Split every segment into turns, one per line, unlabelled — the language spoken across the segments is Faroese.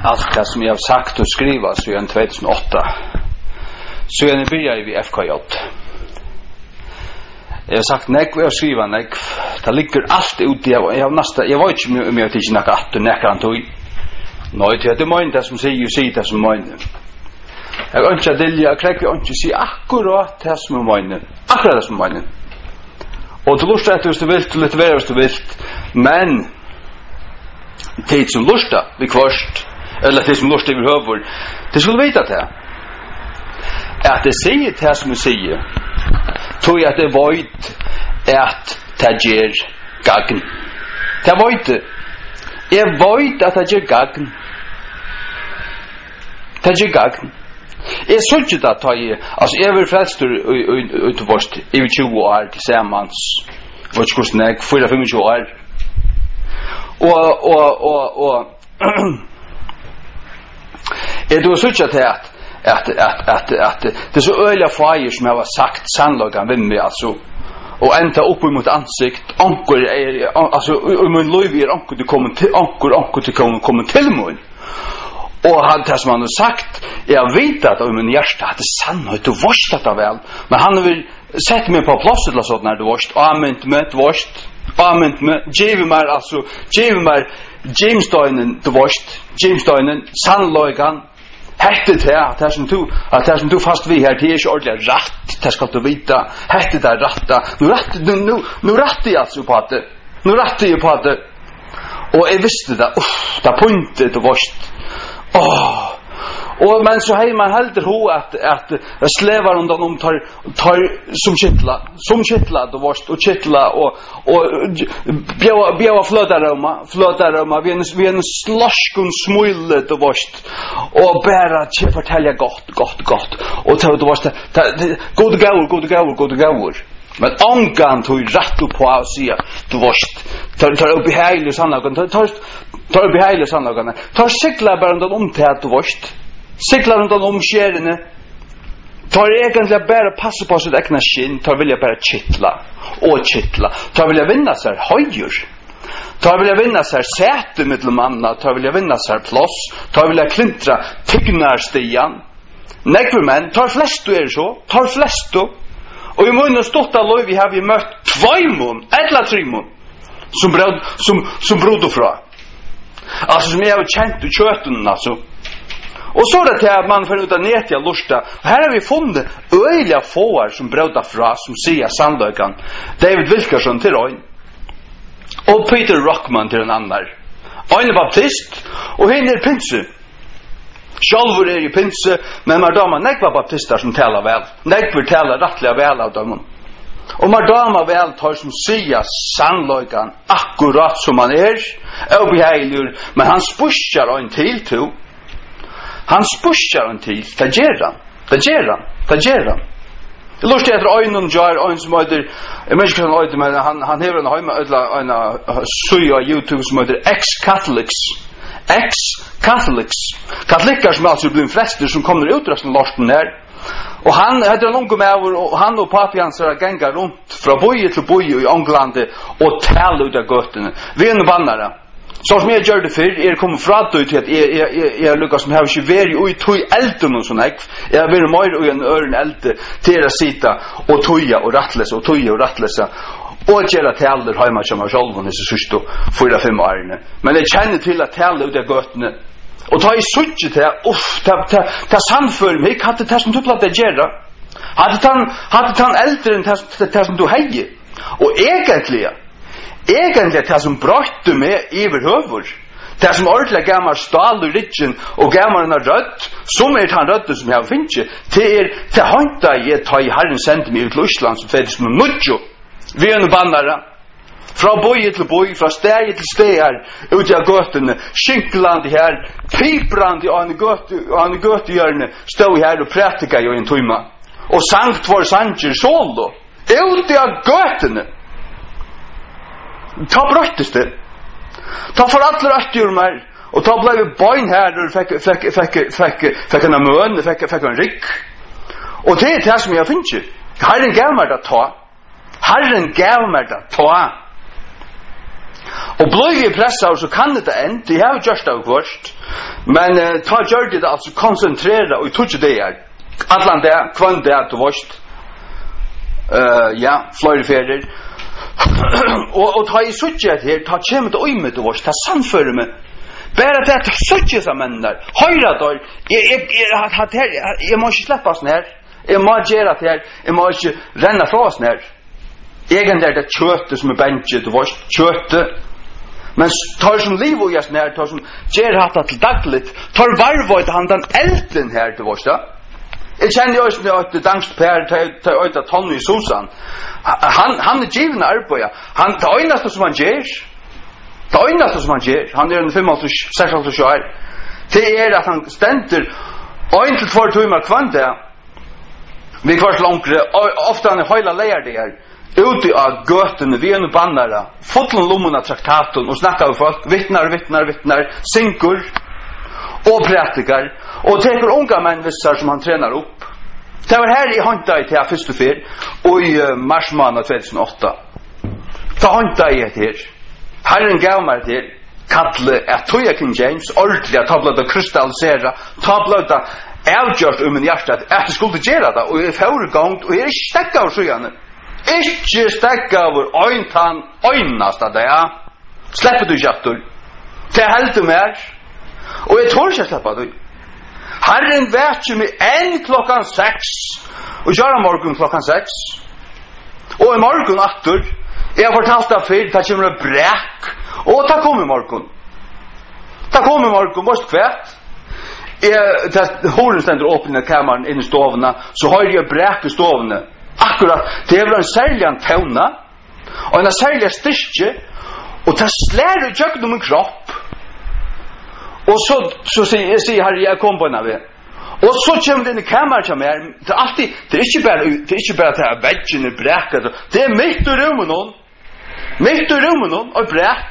allt det som jag har sagt och skriva sedan 2008. Så jag började vid FKJ. Jag har sagt nek och jag skriver nek. Det ligger allt ute. Jag var inte om jag tycker något att du nekar han tog. Nej, det är mine det som säger det som mine. Jag önskar det jag kräver inte säga akkurat det som mine. Akkurat det som mine. Och du lustar att du vill lite vara du vill. Men tid som lustar vi kvart eller tid som lustar över huvud. Det skulle veta det. Att det säger det som du säger. Tror jag att det var att det ger gagn. Det var inte. Jag vet att det ger gagn. Det ger gagn. Jag såg inte att ta i. Alltså jag vill frälst ut vårt i 20 år tillsammans. Vårt kursnägg 4-5 år. Och är du såg inte att det är så öliga fire som jag har sagt sannlagan vem vi alltså och ända upp mot ansikt ankor är alltså min liv är ankor det kommer till ankor till kommer till mig och han det som han har sagt jag vet att min hjärta hade sannhet och vart det väl men han vill sätta mig på plats eller så när det vart amen med vart amen med give mig alltså give mig James Doynen det vart James Doynen sannlagan hette det som du fast vi här till är ordentligt rätt det ska du veta hette det rätta nu rätt jag alltså på det nu rätt jag på det och jag visste det där punktet och vart och men så hej man helder ho att slävar undan tar som kittla då vart och kittla och bjäva flödaroma vi en slashkun smulle då vart och bära att fortälja gott och då vart god gaur men angan tog rätt upp på att säga då vart tar upp i hela sannagan tar upp i hela sannagan tar cykla bara undan till att då vart cyklar undan omskärene tar egentligen bara passa på sitt egna skinn tar vilja bara kittla tar vilja vinna sig höjur tar vilja vinna sig säte mittelmanna tar vilja vinna sig plats tar vilja klintra tygnarstian nekvermän tar flesto tar flesto och i munnen stotta lov vi har vi mött tvåimon eller trimon som brodofra alltså som jag har känt ut kötten alltså. Och så det till att man får ut av nätiga lusta. Här har vi funnit öjliga fåar som brådar fra som säger sannlökan. David Wilkerson till Röjn. Och Peter Rockman till en annan. En är baptist och en är pinse. Självor är ju pinse men Mardama nekva baptister som talar väl. Nekva talar rättliga väl av dem. Och Mardama väl tar som säger sannlökan akkurat som han är. Obehaglig men han spushar en till to. Han spushar en till, det ger han. Det lustigt att ögonen gör en som heter, jag minns inte han men han har en hemma en suja YouTube som heter Ex-Catholics. Katoliker som alltså blir flesta som kommer ut resten lorten här. Och han hade en ung med och han och pappa hans gänga runt från boje till boje i England och tala ut av götterna. Vi är en vannare. Så som jag gör det för kommer fram till att jag lyckas med att jag inte i tog elden och sånt. Jag vill mer i en öron eld till att sitta och toja och rattlesa och göra till alder hemma som jag själv och så sista 4-5 åren. Men jag känner till att tala ut av götterna. Och ta i suttje till ta samför mig hade det som du platt att göra. Hade han äldre än det som du hejer. Och egentlig det som bråtte med överhuvud det som ordentligt gammal stal i rikken och gammal en rødt som han rødt som jag finner till hanta jag ta i Herren sände mig ut till Island som föddes med mucho vi är en bannare från boje till boje från steg till steg ut i götterna skinkland här piprand i en göttehjörne stod här och prätikade i en timme och sankt var sanger solo ut i götterna ta bröttes det. Ta för alla rättjurmar och ta blev boin här och fick en mön, fick en rik. Och det är det som jag finner. Herren gav mig att ta. Och blir vi pressar så kan det änd. Det har just av först. Men ta gör det alltså koncentrera och touch det är. Allan där kvant det att vart. Ja, flyr färder. Och ta i suget här, ta kemet och med det vart. Ta samför med. Bara det att suget som männer. Höra då. Jag måste släppa sån här. Jag måste göra det här. Jag måste renna från sån här. Egen där det köttet som är bänket och vart köttet. Men tar som liv och just när tar som ger hatta till dagligt tar varvot han den elden här till vars då. Jag känner ju också att det dankst per tar ut att Tony Susan. Han är given arbete. Han tar inast som han ger. Tar inast som han ger. Han är en 56 år. Det är att han ständer en till 2 timmar kvanta. Vi kvar långt ofta han hela lejer det ute av götten vi en bannare fotlen lommorna traktaten och snackar med folk vittnar synkor och praktikar och teker unga människor som han tränar upp. Det var här i Hanta i till första fel och i mars månad 2008. Ta Hanta i det här. Herren gav mig till kattle att toja King James ordentligt tablada kristallisera tablada avgjort min hjärta att det skulle göra det och i förgång och är stäcka och så igen. Ikke stekka over øyntan øynast av det, ja. Slipper du kjattur. Det helt du mer. Og jeg tror ikke slipper du. Herren vet ikke med 6 og gjør morgen 6. Og i morgen atter, jeg har fortalt deg før, det kommer en brekk. Og det kommer i morgen. Det kommer i morgen, måst kvært. Horen stender åpne kammeren inn i stovene, så har jeg brekk i stovene. Akkurat, det är en särlig tona och en särlig styrke och det slår i djögn min kropp och så säger Herre jag kom på den här och så kommer den i kammaren som är det är alltid, det är inte bara att det är väggen i bräcket det är mitt i rummen och bräck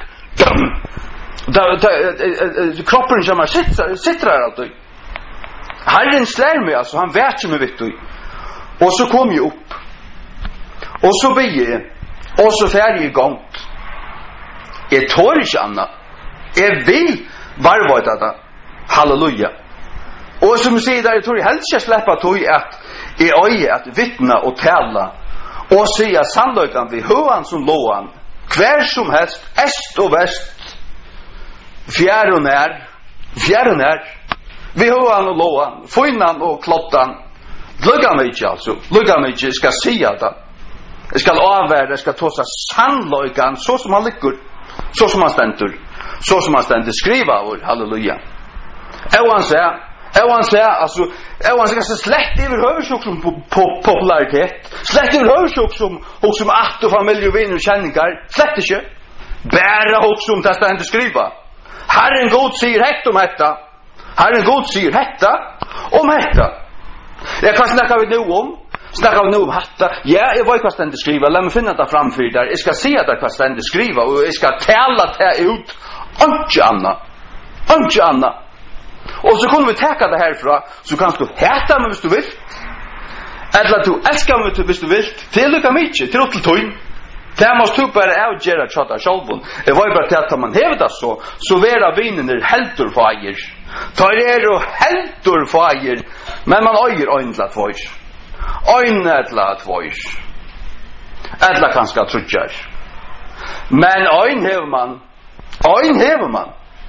kroppen som sitter här alltid Herren slår mig alltså, han vet ju mig vet du. Och så kom jag upp. Och så blir jag. Och så färdig igång. Jag tar inte annat. Jag vill varvata det. Halleluja. Och som jag säger där, jag tror jag helst ska släppa tog att jag öje att vittna och tala. Och säga sannolikan vid höan som låan. Kvar som helst, est och väst. Fjär och när. Vid höan och låan. Fynnan och klottan. Lugga mig inte alltså. Jag ska säga det. Jag ska avvärda, jag ska ta sig sannolikan så som han ligger. Så som han ständer. Skriva av halleluja. Evan säger, alltså, Evan säger släkt överhuvud också på popularitet. Släkt överhuvud också om att och familj och vänner och känningar. Släkt inte. Bära också om det ständer skriva. Herren God säger hett om detta. Herren God säger hetta om detta. Jag kan snacka nu om hatta. Ja, jag vet vad ständer skriva. Låt mig finna det framför där. Jag ska se att vad ständer skriva och jag ska tala det ut. Inte Anna. Och så kommer vi täcka det härifrån så kan du hata mig hvis du vill. Eller du älskar mig hvis du vill. Till lycka mycket, till åt till det måste du bara avgöra tjata självon. Jag var bara till att man hävdar så vera vinen heldur fager. Tar och heldur fager. Men man öjer öjnlat fager. Öjnlat fager. Ädla kanske trutjar. Men öjn hever man.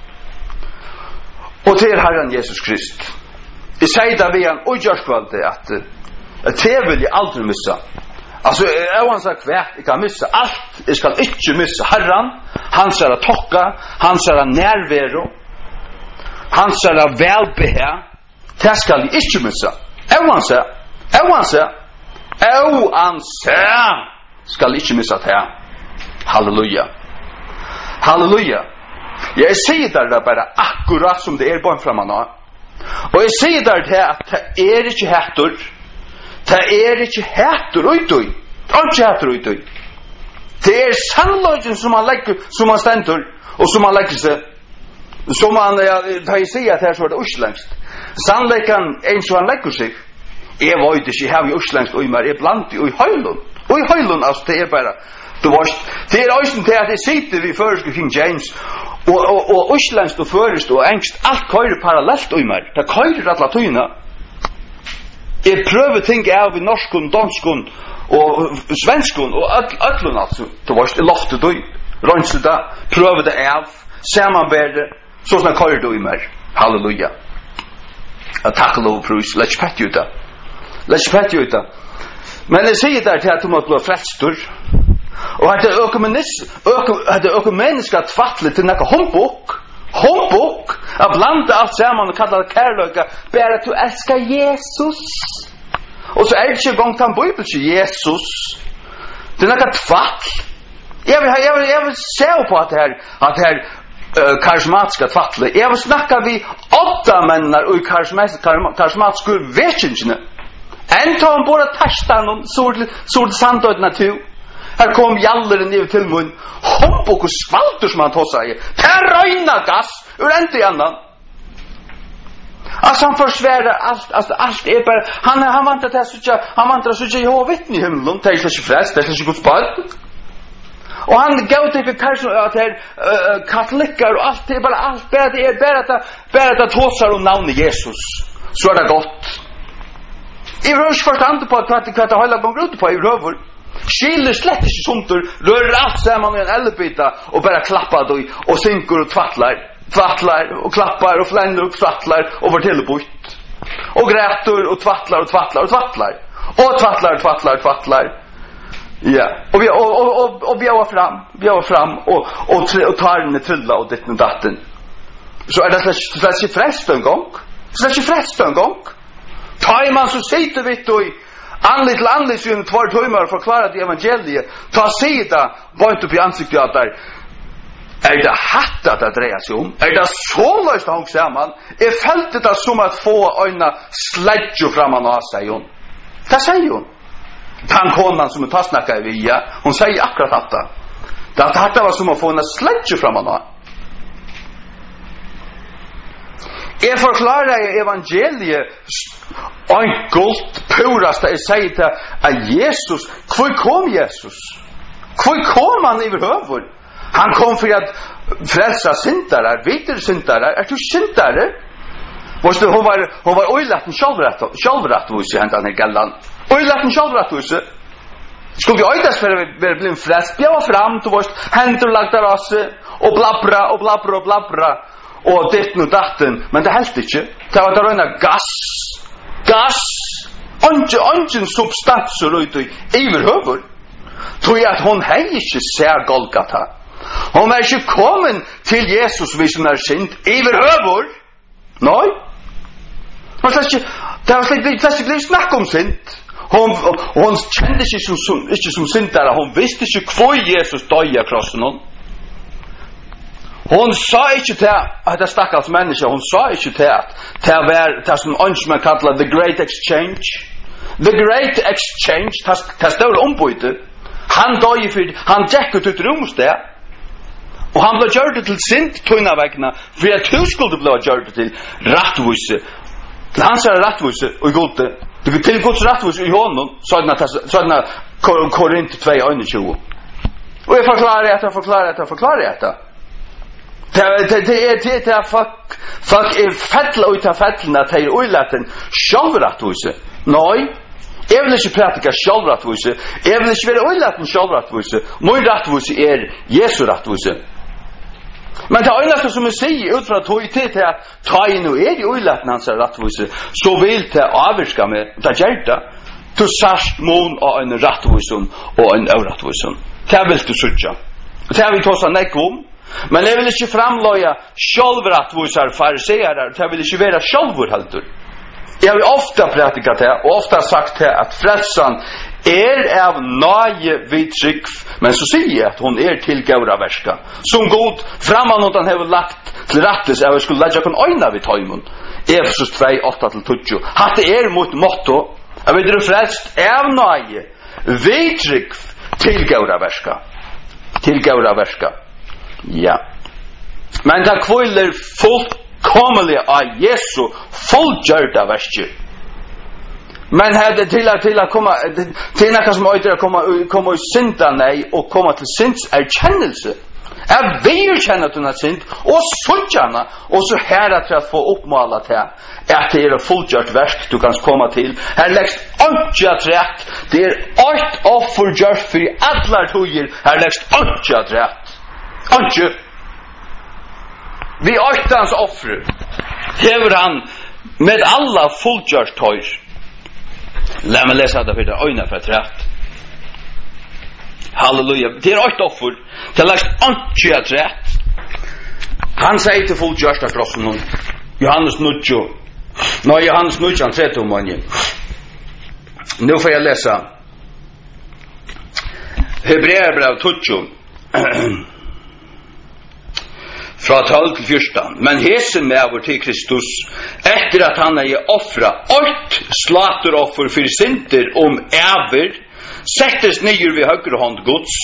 Och till Herren Jesus Krist. Jag säger där vi en ojörskvalde att det vill jag aldrig missa. Alltså, jag sagt jag kan missa allt. Jag ska inte missa Herren. Han ska tocka. Han ska närvaro. Han ska välbeha. Det ska jag inte missa. Jag ska inte missa det. Halleluja. Jag säger där bara akkurat som det är bara framan. Och jag säger där att det är inte hattor. Det är inte hattor utoj. Inte hattor utoj. Det är sannoliken som man lägger, som man ständer och som man lägger sig. Som man tar sig att här så är det urslängst. Sannoliken en som man lägger sig. Jag vet inte, jag har ju urslängst och i mig ibland i höjlund. Och i höjlund alltså det är bara Du varst, det östen till att det sitter vi först King James och Islands och först och engst allt körer parallellt i mig. Det körer alla tyna. Jag prövar tänka av i norskon, danskon och svenskon och öllun alltså. Du varst i loftet då. Rönse det, pröva det av, sammanbärde, så såna körer du i mig. Halleluja. Tack och lov pris. Let's pat you da. Let's pat you da. Men det säger där till att du måste bli frälstur. Och att det ökumeniska tvattlet till några hombok att blanda allt samman och kalla det kärlöka bara att du älskar Jesus. Och så är det inte gång till Bibeln till Jesus. Det är några tvatt. Jag vill se på att det här karismatiska tvattlet. Jag vill snacka vid 8 männar och karismatiska väkensna. En tar han bara tastan och så det sandöd natur. Här kom jalleren ner till mun. Hopp och skvalter som han tar sig. Terröjna gas ur en till annan. Alltså han försvärar allt är bara han vantar till att sucha jag vittne i himlen. Det är inte frälst, det är inte Guds barn. Och han gav till kanske att här katoliker och allt det är bara allt bara att tåsar om namnet Jesus. Så är det gott. I rörs förstånd på att det hålla gånger ut på i röver. Skiljer slett inte sånt rör allt samman i en elbita och bara klappar då och synker och tvattlar och klappar och fländer och tvattlar och var tillbort. Och gräter och tvattlar och tvattlar och tvattlar. Och tvattlar. Ja, och vi var fram och tar den trilla och det datten. Så är det slags frälst en gång. Tar man så sitter vi då i andligt så en 2 timmar förklarat i evangeliet. Ta sida var inte på ansiktet att där. Är det hattat att dreja sig om? Är det så löst att hon samman? Är fältet att som att få öjna slädjo framan av sig hon? Det säger hon. Tankonan som tar snacka via, hon säger akkurat detta. Det hatta var som att få en slädjo framan av. Jag förklarar i evangeliet enkelt, purast jag säger till att Jesus, kvar kom Jesus? Kvar kom han överhuvud? Han kom för att frälsa syndare, vidare syndare. Är du syndare? Hon var ojlatten självrättvise i den här gallan. Ojlatten självrättvise. Skulle vi öjdas för att bli frälst? Jag var fram till vårt händer lagda rasse och blabbra. Och det nu datten, men det helst inte. Det var där röna gas. Ingen substanser ut i överhuvud. Tror jag att hon hej inte ser Golgata. Hon är inte kommen till Jesus vid sin synd överhuvud. Nej. Det var slätt snack om synd. Hon kände sig inte som syndare. Hon visste inte kvar Jesus döja krossen hon. Hon sa inte till att det stackars människa, hon sa inte till att det var det som man kallar the great exchange. The great exchange, det stod ombyte. Han dög han gick ut rumst där. Och han blev gjort till synd tunna vägna, för att du skulle bli gjort till rättvise. Han sa rättvise och god det till Guds rättvise i honom, sådana Korint 2:21. Och jag förklarar det. Det är folk är fettla utav fettlarna till ojlaten självrättvise. Nej, jag vill inte pratika självrättvise. Jag vill inte vara ojlaten självrättvise. Min rättvise är Jesu rättvise. Men det enda som jag säger utifrån att ta i till att ta in och är i ojlaten hans rättvise, så vill det avvirka med det hjärta. Du särst mån av en rättvise och en orättvise. Det vill du sutja. Det har vi tås av nekvom. Men jag vill inte framlöja självrättvisar fariseerar. Jag vill inte vara självurhalter. Jag vill ofta pratika det och ofta sagt det att frälsan är av nöje vid tryck. Men så säger jag att hon är till gåra värska. Som god framan och han har lagt till rättes att jag skulle lägga på en öjna vid tajmun. Efesus 2:8-10. Att det är mot motto. Jag vill du frälst av nöje vid tryck till gåra värska. Till gåra värska. Ja. Men det kvillar fullkomliga av Jesu fullgjorda verser. Men hade till att komma till något som öder komma synda nej och komma till syns erkännelse. Jag vill känna att den synd och sådana och så här att få uppmålat här att det är fullgjort verk du kan komma till. Här läggs inte rätt. Det är ett offer för alla tojer. Här läggs inte rätt. Inte. Vi åttans offer. Häver han med alla fullgjort tojer. Låt mig läsa det för det öjna för rätt. Halleluja. Det är ett offer. Det läggs inte rätt. Han säger till fullgjort att krossen Johannes 9. Nej, Johannes 9, 13 många. Nu får jag läsa. Hebreerbrev 12. Från 12 till 14. Men hesen med över till Kristus efter att han är offra ett slateroffer för synder över sättes ner vid höger hand Guds.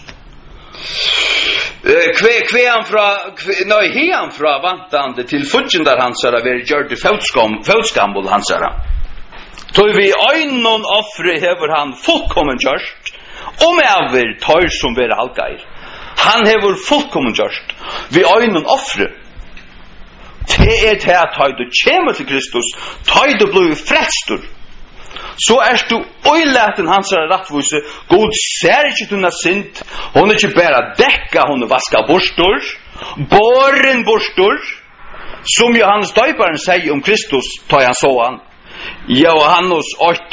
Kvean fra vantande till fudgendar hansara ver gjør det fotskambol hansara. Tog vi øynon offre hever han fullkommen gjørst, över tar som ver halkair. Han hever fullkommen gjørst, vi øynon offre. Det er det at du kommer til Kristus, du blir frelstur. Så du øylaten hansara rattvise, God ser ikke tunna sint, hon er ikke bare dekka, hon er vaska borstor, boren borstor, som Johannes døyparen sier Kristus, tar han så han. Johannes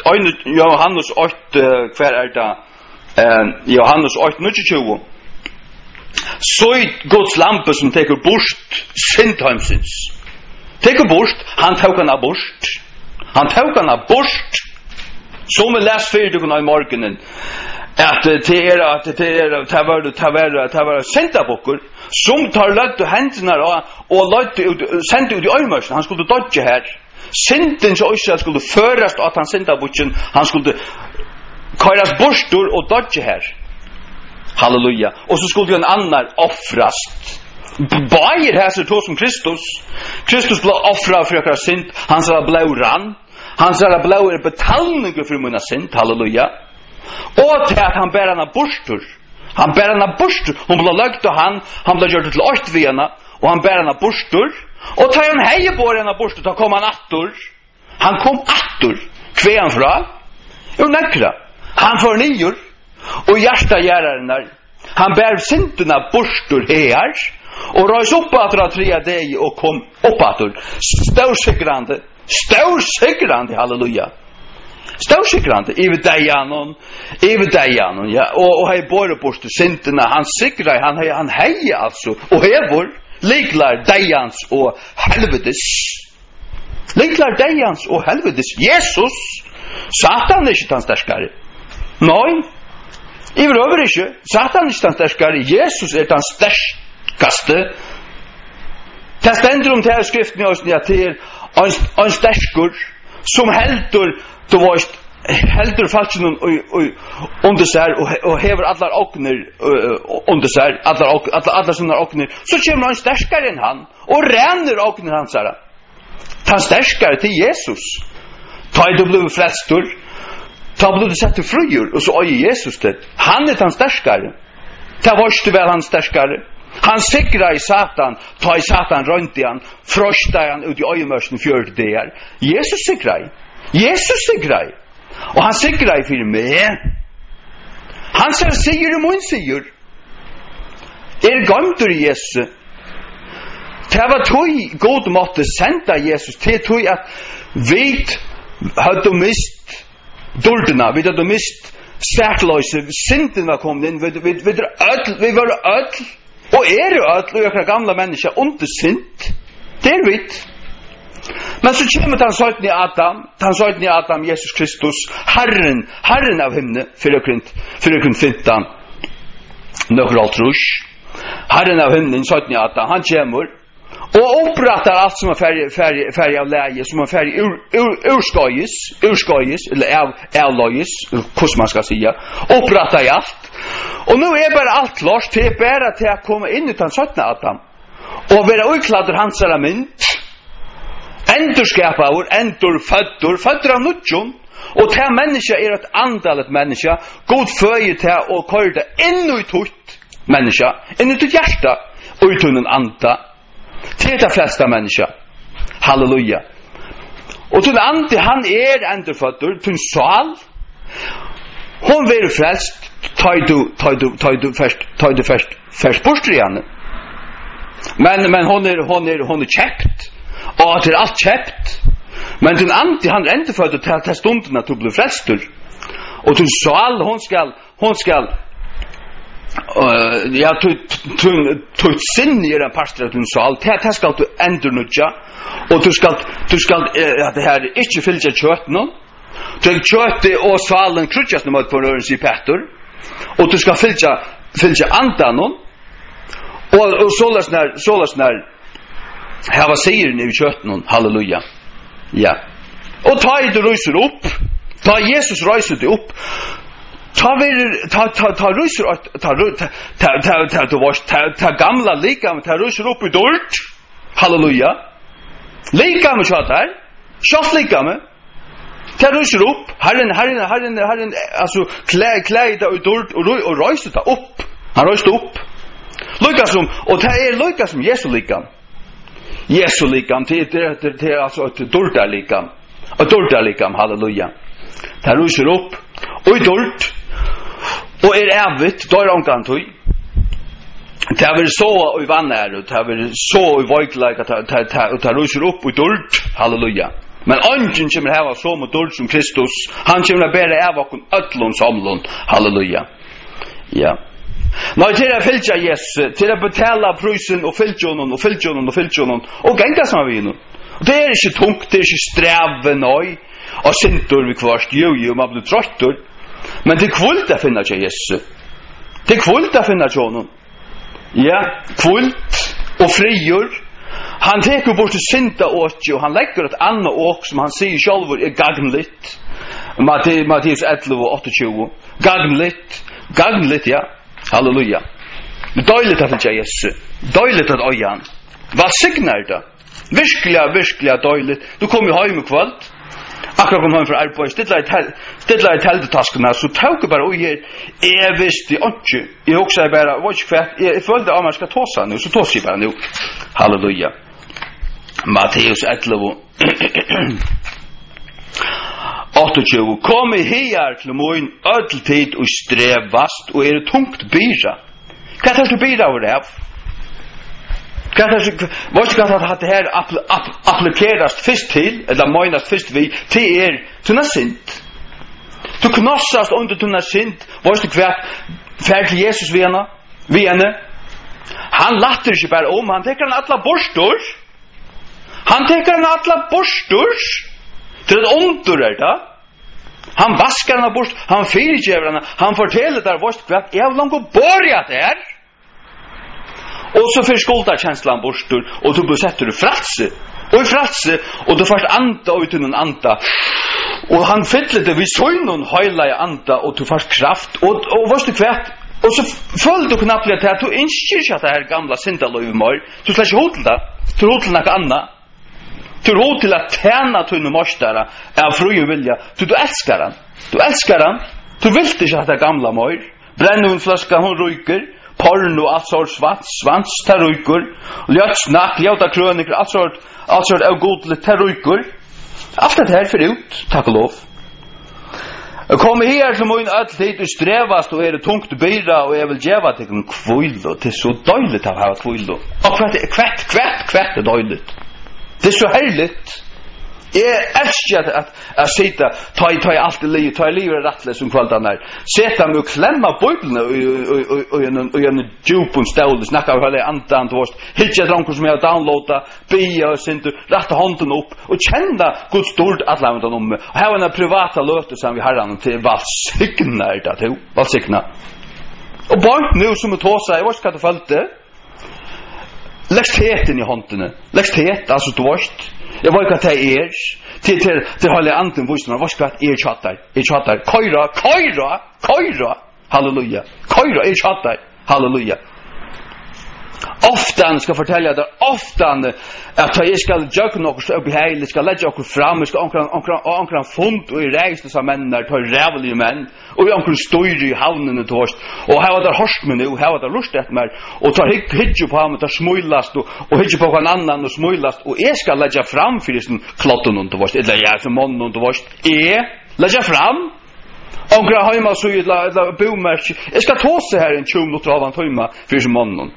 8, hver det? Johannes 8, 29. Så Guds lampe som teker bort sintheimsins. Teker bort, han tok henne bort. Han tok henne bort. Som vi läst för i morgonen att det var sända böcker som tar lött och händerna och sända ut i öjmörsen. Han skulle dodge här. Synden så Israel skulle föras att han sända böcken. Han skulle köras borstor och dodge här. Halleluja. Och så skulle en annan offrast. Bajer här så tog som Kristus. Kristus blev offrad för att synd. Han sa blev rann. Hans är blå är betalning för mina synd, halleluja. Och till att han bär henne borstor. Han bär henne borstor. Hon blir lagt och han blir gjort till art vid henne. Och han bär henne borstor. Och tar han hejer på henne borstor, då kom han attor. Han kom attor. Kvean fra. Jo, näkra. Han får nior. Och hjärta gäraren där. Han bär synderna borstor här. Och röjs upp att trea dig och kom upp attor. Störsikrande. Störsikrande, halleluja. Störsikrande, i dajanon, ja. Och hej borreborste synderna, han sikrar, han hejer alltså. Och hevor, liklar dajans och helvetes. Liklar dajans och helvetes. Jesus, Satan är inte han stärskare. Nej, i över inte. Satan är inte han stärskare. Jesus är han stärskaste. Det ständer om det här skriften i oss, ja, till en stärskor som heldur falskjen under sig och hever allar åkner under sig, allar sådana åkner, så kommer en stärskare än han och ränner åkner hans här. Ta stärskare till Jesus. Ta i du blev frälstor, ta blev du sett till frujur och så öjer Jesus det. Han är han stärskare. Ta varst du väl han stärskare. Han sikrar i Satan, ta i Satan runt i han, fröstar han ut i öjemörsen 40 dagar. Jesus sikrar. Och han sikrar i för mig. Han säger i mun säger. Gamtur i Jesus. Det var tog god måtte sända Jesus till tog att vi hade mist dulderna, vi hade mist särtlöse, synden var kommit in, vi var öll. Och du öll och jag gamla människa under synd. Det vitt. Men så kommer han sa i Adam, Jesus Kristus, Herren av himne, för kun 15. Några altrus. Herren av himne, sa i Adam, han kommer och upprättar allt som är färg av läge, som är färg urskojis, eller avlojis, hur man ska säga. Upprättar allt. Och nu är bara allt klart, det är bara till att komma in utan sötna Adam. Och vara utkladder hans mynd. Endurskapaur, fötter av nutjon. Och det människa är ett antalet människa. God föjer det och kör det ännu i tutt människa. Ännu i tutt hjärta. Och i tunnen anta. Till de flesta människa. Halleluja. Och tunnen ante han är ändrefötter. Tunn sal. Hon vill frälst. Ta du först bort igen. Men hon är käppt. Och det är allt käppt. Men den ante han inte för att ta stunden att du blir frälster. Och du sa all hon skall ja tog sin i den pastor att du sa allt det ska du ändra nutja och du ska det här inte fylla kött någon. Du kött och salen krutjas mot på rörelse i Petter. Och du ska fylla andan någon. Och sålas när här var säger i kött någon. Halleluja. Ja. Och ta du ryser upp. Ta Jesus ryser dig upp. Ta ryser ta gamla lika ta ryser upp i dört. Halleluja. Lika med så där. Schast lika med. Ta ryser upp. Herren alltså kläda i dört och ryser ta upp. Han ryser upp. Lika som och det är lika som Jesus lika. Jesu likam, det är alltså ett dörda likam. Ett dörda likam, halleluja. Det ryser upp, och i dörd, och ävigt, då ångan tog. Det har varit så i vannäret, det har varit så i vajkläg, att det ryser upp i dörd, halleluja. Men ungen kommer här så med dörd som Kristus, han kommer bära av och ötlån samlån, halleluja. Ja. Nej, till att fylja Jesus, till att betala prisen och fylltjonen och gänga som vi nu. Det är inte tungt, det är inte sträven nej och sintor vi kvarst, jo, man blir tröttor. Men det är kvult att finna till Jesus. Det är kvult att finna till honom. Ja, kvult och frigjör. Han teker bort till synda åt och han lägger ett annat åk som han säger själv är gagnligt. Matteus 11 och 28. Gagnligt, ja. Halleluja. Dåligt att följa Jesus. Dåligt att öja han. Vad signar det? Virkliga dåligt. Du kommer ju hem i kväll. Akkurat kom hem från arbetet. Stilla i tältetaskarna. Så tog bara och ger. Jag visste inte. Jag också är bara. Jag följde om man ska tåsa nu. Så tås jag bara nu. Halleluja. Matteus 11. 28. Kom i här till mån ödeltid och strävast och är tungt byra. Kan det byra över det? Vad ska det här applikeras först till eller minast först vi till tunna sint. Du knossast under tunna sint. Vad ska kvärt färd Jesus vi henne. Han latter sig bara om. Han tar alla borstor. Det är ett ondur är det. Han vaskar henne bort. Han fyrtjäver henne. Han fortäller där vårt kvart. Jag har långt börjat där. Och så förskuldar känslan borstur. Och då sätter du fratse. Och i fratse. Och då först anta och utan en anta. Och han fyller det vid söjnon höjla i anta. Och du först kraft. Och vårt kvart. Och så följ du knappt till att du inskir att det här gamla syndalövmör. Du släcker hot till det. Du hot till något annat. Du råd till att tjäna tunna mörstara av fri och vilja. Du älskar han. Du vill inte att det gamla mör. Brännhundflaska hon ryker. Porn och allt sort svans tar ryker. Ljötsnack, ljöta krönikor, allt sort av godligt tar ryker. Allt det här förut, tack och lov. Kom här till min ödlighet och strävast och är det tungt byra och jag vill geva till en kvöld. Det är så dåligt att ha kvöld. Och kvätt är dåligt. Det är så härligt. Jag älskar att sitta, ta i allt i livet, ta i livet rättligt som kvältan här. Sätta mig och klämma Bibeln och en djupun stål, snacka och höra andan till oss. Hitcha drankor som jag downloada, bia och sinter, rätta handen upp och känna Guds stort att lämna den om mig. Och här var den privata löte som vi herran till valsignar det till, valsigna. Och bara nu som att ta sig, jag vet inte vad det följde. Läxtheten i handen. Läxthet, alltså du vet. Jag vet att det är till hålla anten vuxna. Vad ska att chattar. Kajra. Halleluja. Kajra chattar. Halleluja. ofta ska fortälja det ofta att jag ska jag något så upp hela ska lägga och fram ska ankran fond och i reis så män där tar rävliga män och vi ankran står i havnen och torst och här var det horst men nu här var det lust att mer och tar hitje på ham och smuilast och hitje på en annan och smuilast och jag ska lägga fram för sin klotten och torst eller jag som man och torst lägga fram ankran hemma så i la boomers jag ska ta sig här en 20 minuter av han hemma för sin mannen.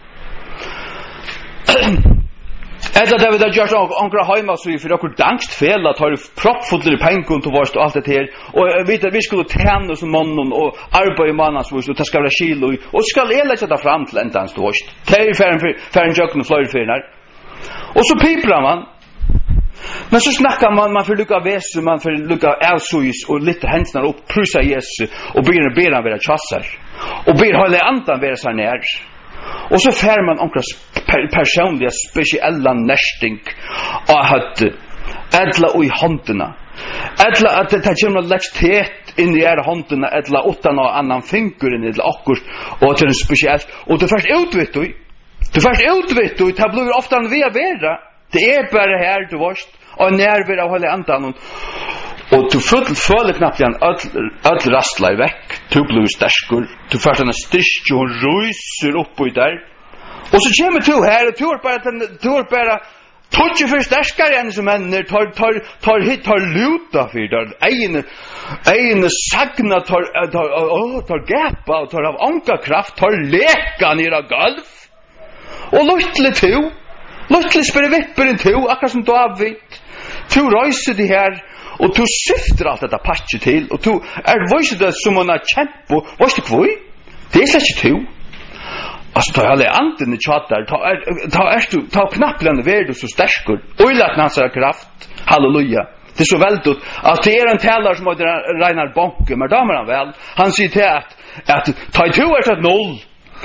Eller det vill jag göra ankra hemma så för att dankst fel att ha proppfulla pengar till vart och allt det här och vi skulle tjäna som mannen och arbeta mannen så det ska vara kilo och ska hela tiden fram till ändan störst. Det är för en jöken och flöjfinar. Och så piprar man. Men så snackar man för lucka väs man för lucka elsojs och lite händsnar upp prusa Jesus och ber han vara chassar och ber hålla andan vara så när. Och så fär man omkring personliga speciella nästing och hatt ädla och i händerna. Ädla att det kommer läggstet in i händerna ädla utan någon annan finger in i akkur och det är speciellt och det först utvitt och det blir ofta en via vera. Det är bara här du varst och nerver av hålla andan och du följer knappt igen öll rastla i veck du blir stärskur du först en styrk och ryser upp och där och så kommer du här och du är bara tog ju för stärskare än som männer tar luta för där egen sagna tar gäpa och tar av ankarkraft tar leka ner av golf och luttle spelar vipper en to akkurat som David to röjser det här och du syftar allt detta patch till och du är det som man har kämpa vad är det kvoi? Det är släck to alltså tar alla anden i chattar ta knapplen värd så stärskor och låt hans kraft halleluja det är så väldigt att det är en talare som heter Reinhard Bonke men damer han väl han säger till att ta to är ett noll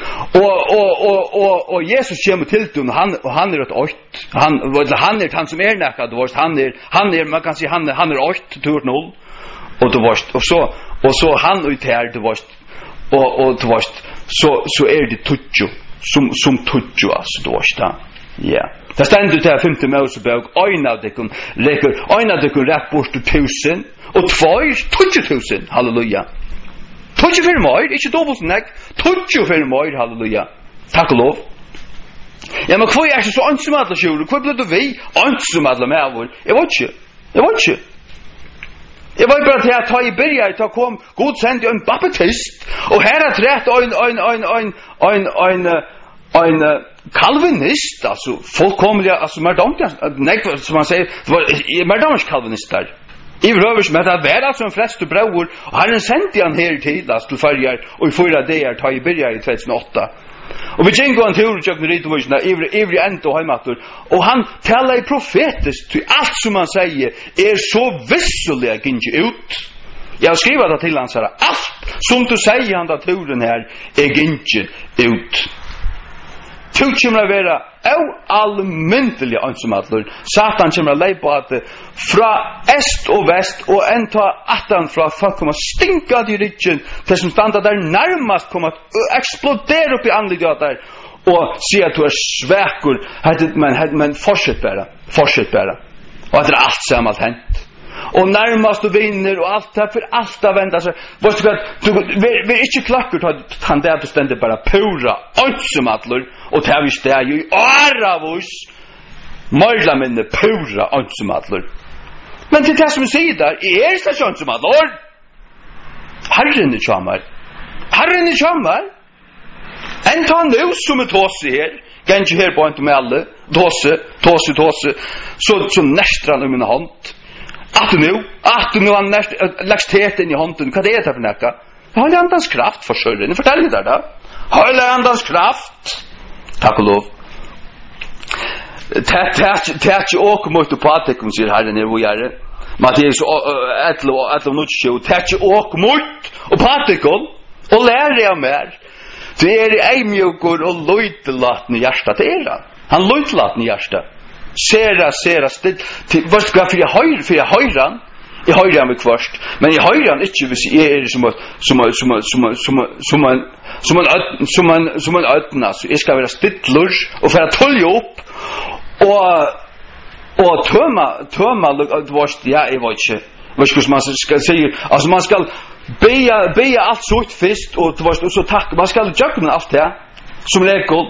och Jesus kommer till dem och han är ett åt han är han som är näkad han är man kan säga han är åt tur noll och då varst och så han ut här det varst och då varst så är det tutjo som tutjo alltså då varst ja det ständer ut här 5:e Mosebok öjna det kun rätt bort 1000 och 2000 halleluja Tutju fyrir møyr, ikkje dobbeltsnegg. Tutju fyrir møyr, halleluja. Takk og lov. Ja, men hva er det så ansumadla sjur? Hva ble det vi ansumadla med av vår? Jeg vet ikke. Jeg var bare til at ta i byrja, ta kom god send en baptist, og her er rett en kalvinist, altså fullkomlig, altså merdamsk, som man sier, merdamsk kalvinist der. I rövers med att vara som flest bror och han sände han här till oss till färjar och i 4 dagar ta i börja i 2008 och vi gick en tur och rit och every end och hemator och han talar i profetiskt till allt som han säger är så vissliga inte ut jag skriver det till han så allt som du säger han att turen här är inte ut tu kommer att vara allmäntliga ansumadlor. Satan kommer att leipa att fra est och väst och änta attan fra folk kommer att stinka i ryggen det som standa där närmast kommer att explodera upp i anledningen där och se att du är sväkor men fortsätt bara och att det är allt sammalt hänt och närmast du vinner och allt det för allt att vända sig du är inte klackor han där du ständigt bara pura ansumadlor och det här vi stär ju i Aravus möjla minne pura ansumadlor men till det som säger där är det ansumadlor Herren i chamar en ta nu som ett tåse här ganske här på inte med alla tåse så nästran i min hand att nu han lägsteten i handen vad det är för näka har andans kraft för sjön fortell det där har andans kraft tack och lov tätt och mot på att det kommer sig här när vi gör Matteus 11:20 tätt och mot och på att det och lär jag mer det är ej mjukor och lojtlatni hjärta det är han lojtlatni hjärta Sera vad ska för höjran Jag hör han med kvart, men jag hör han inte hvis jag är som en ödna, så jag ska vara stittlur och för att tolja upp och tömma vart jag är vad man ska säga, alltså man ska be allt så ut först och så tack, man ska göra allt det som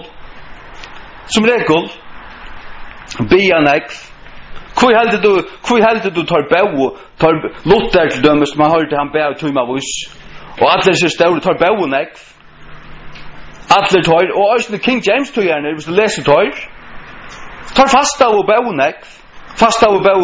regel be näck. Kvui heldur du tar bau, tar Luther til dømest, man hørte han bau tøyma vis. Og allir sér stóru tar bau nekv. Allir tar, og æsni King James tøyarnir, hvis du leser tar fasta og bau nekv. Fasta og bau.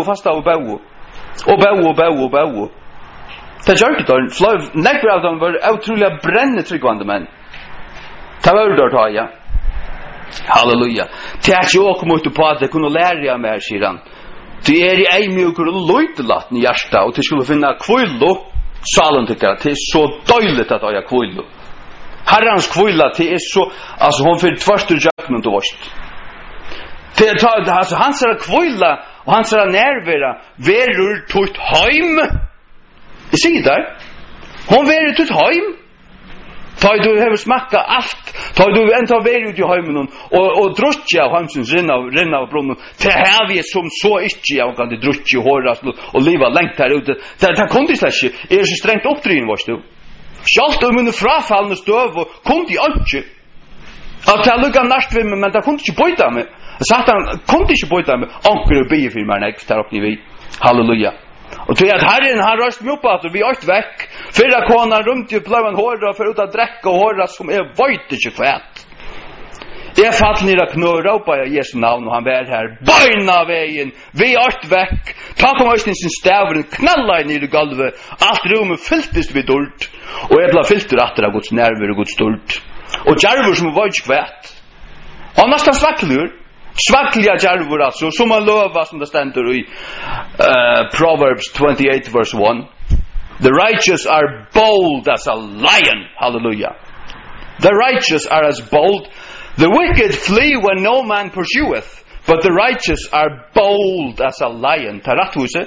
Og bau. Det gjør ikke tar, nekv av dem var utrolig brennetryggvande menn. Det var der tar, ja. Halleluja. Det er ikke åk mot på at det kunne lære av meg, sier han. Det er i ei mjukur og løytelaten i hjärsta, og det skulle finna kvøylo, salen tykker, det er så døyligt at jeg kvøylo. Herrans kvøyla, det er så, altså hon fyrir tvarstur jöknum til vorst. Det er, altså hans er kvøyla, og hans er nærvera, verur tutt heim. Jeg sier der, hon verur tutt heim. Ta du har smakka allt, ta du enta veri ut i heimen og drutja av heimsins rinna av brunnen, til her vi som så ikke av kan det drutja hårast og liva lengt her ute. Det kunde slett ikke, så strengt oppdryen varst du. Sjalt om under frafallende støv og kunde ikke. At det lukka nært ved meg, men det kunde ikke bøyta meg. Satan kunde ikke bøyta meg, anker og bygge for meg der oppe i vi. Halleluja. Og til at Herren har røst mig opp at vi er vekk. Fyrra kona rundt i bløven hårda for ut av drekka og hårda som er vøyt ikke fæt. Jeg fall nere knøra opp av Jesu navn og han vær her. Bøyna veien, vi er vekk. Ta kom høysten sin stavren, knalla nere i gulvet. Alt rommet fylltist vid dult. Og jeg ble fyllter atter av Guds nerver og Guds dult. Og djarver som er vøyt ikke fæt. Og nesten svakkelur. Svakliga djarvor alltså, som man lova som det ständer i Proverbs 28 verse 1. The righteous are bold as a lion. Hallelujah. The righteous are as bold. The wicked flee when no man pursueth, but the righteous are bold as a lion. Tarathuse.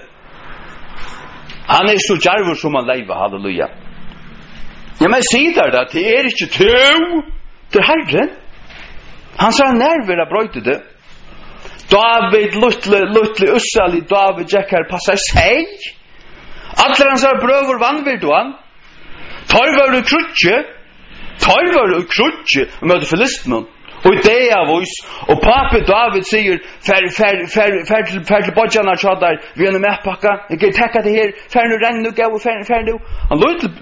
Han så djarvor som man leiva. Hallelujah. Ja, men sier det, det er ikke tro til Herren. Han sa nærvera brøyte det. David, luttli ussali, David jekkar passar seg. Allar hans brøver vannvirt og han. Tar var du krutje, møte filistenen. Og det av oss, og papi David sier, fer til bodjana tjadar, vi er med pakka, jeg kan tekka det her, fer nu renn nu, gav og fer nu. Han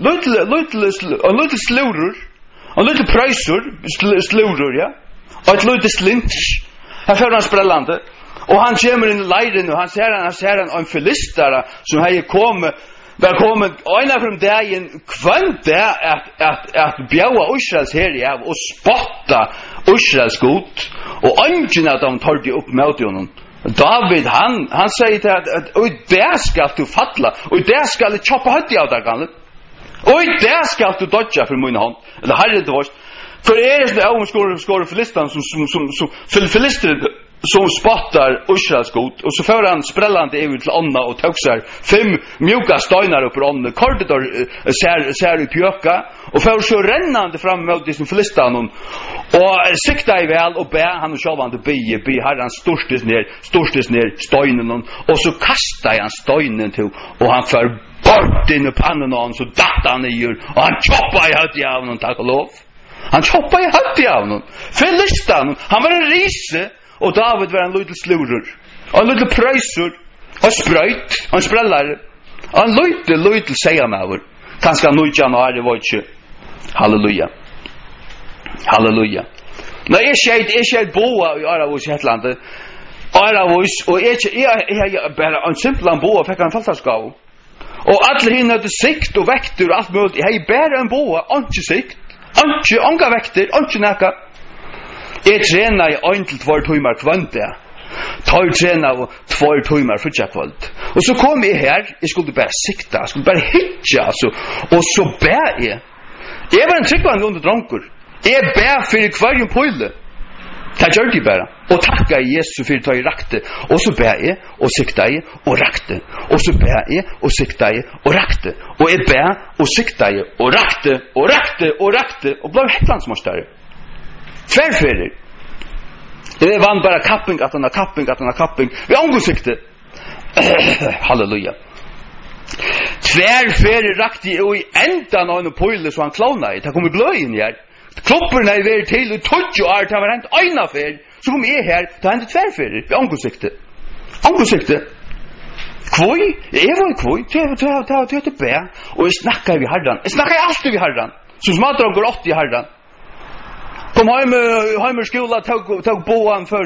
luttli slurur, han luttli prøysur, slurur, ja. Og et luttli slint. Her fører han sprellande. Og han kommer inn i leiren, og han ser en filistare som har kommet øyne from dagen kvant det at bjaua Israels herre av og spotta Israels god. Og ønsken at de tar de opp med honom. David, han sier til at og det skal du falla, og det skal du choppa høtti av deg, og det skal du dodja for min hånd. Eller herre det vårt. For det det avskåret filisteren som filisteren som spottar Israels god, og så får han sprellande evigt til ånda og tog seg 5 mjuka støynar opp ur ånda, korridor ser i pjøka, og får så rennande fram mot disse filisteren, og sikta i vel, og be han og sjåvande be herren storstes ner støynen, og så kastar han støynen til, og han får bort inn i pannen av han, så datt han i og han tjoppa i høtti av han, takk og lov. Han tjoppa i høtti av han, filisteren, han var en rise, og David var en liten slurur, og en liten prøysur, og sprøyt, og en sprellar, og en liten seiamaver, kanskje han nøytja nå er det var ikke. Halleluja. Halleluja. Nå, jeg skjeit boa i Aravus i Hetlandet, Aravus, og jeg bare en simpel boa, fikk han faltarsgav, og alle henne hadde sikt og vekter og alt mulig, jeg bare en boa, ikke sikt, ikke ånga vekter, ikke nekka. Jeg trener i 1 til 2 timer kvant det. Tar trener og 2 timer frutja kvalt. Og så kom jeg her, jeg skulle bare sikta, jeg skulle bare hitja, altså. Og så ber jeg. Jeg var en tryggvann under dronker. Jeg ber for kvarjen pøyle. Det gjør de bare. Og takka Jesus for å ta I rakte. Og så ber jeg, og sikta jeg, og rakte. Og så ber jeg, og sikta jeg, og rakte. Og jeg ber, og sikta jeg, og rakte, og rakte, og rakte. Og ble hetlandsmåstare. Tverrferer. Det var bare kapping, at han har kapping. Vi angosikte. Halleluja. Tverrferer rakte jeg, og I endan av en pøyle, så han klona I. Det kom I bløyen her. Klopperne I ver til og tøtj og det var hent øyna fer. Så kom jeg her, det hentet tverrferer ved angosikte. Kvoi? Jeg var I kvoi. Det er bæ. Og jeg snakka I herran. Jeg snakka alltid I herran. Som smadran går 80 I herran. Kom heim I skola, tog boan for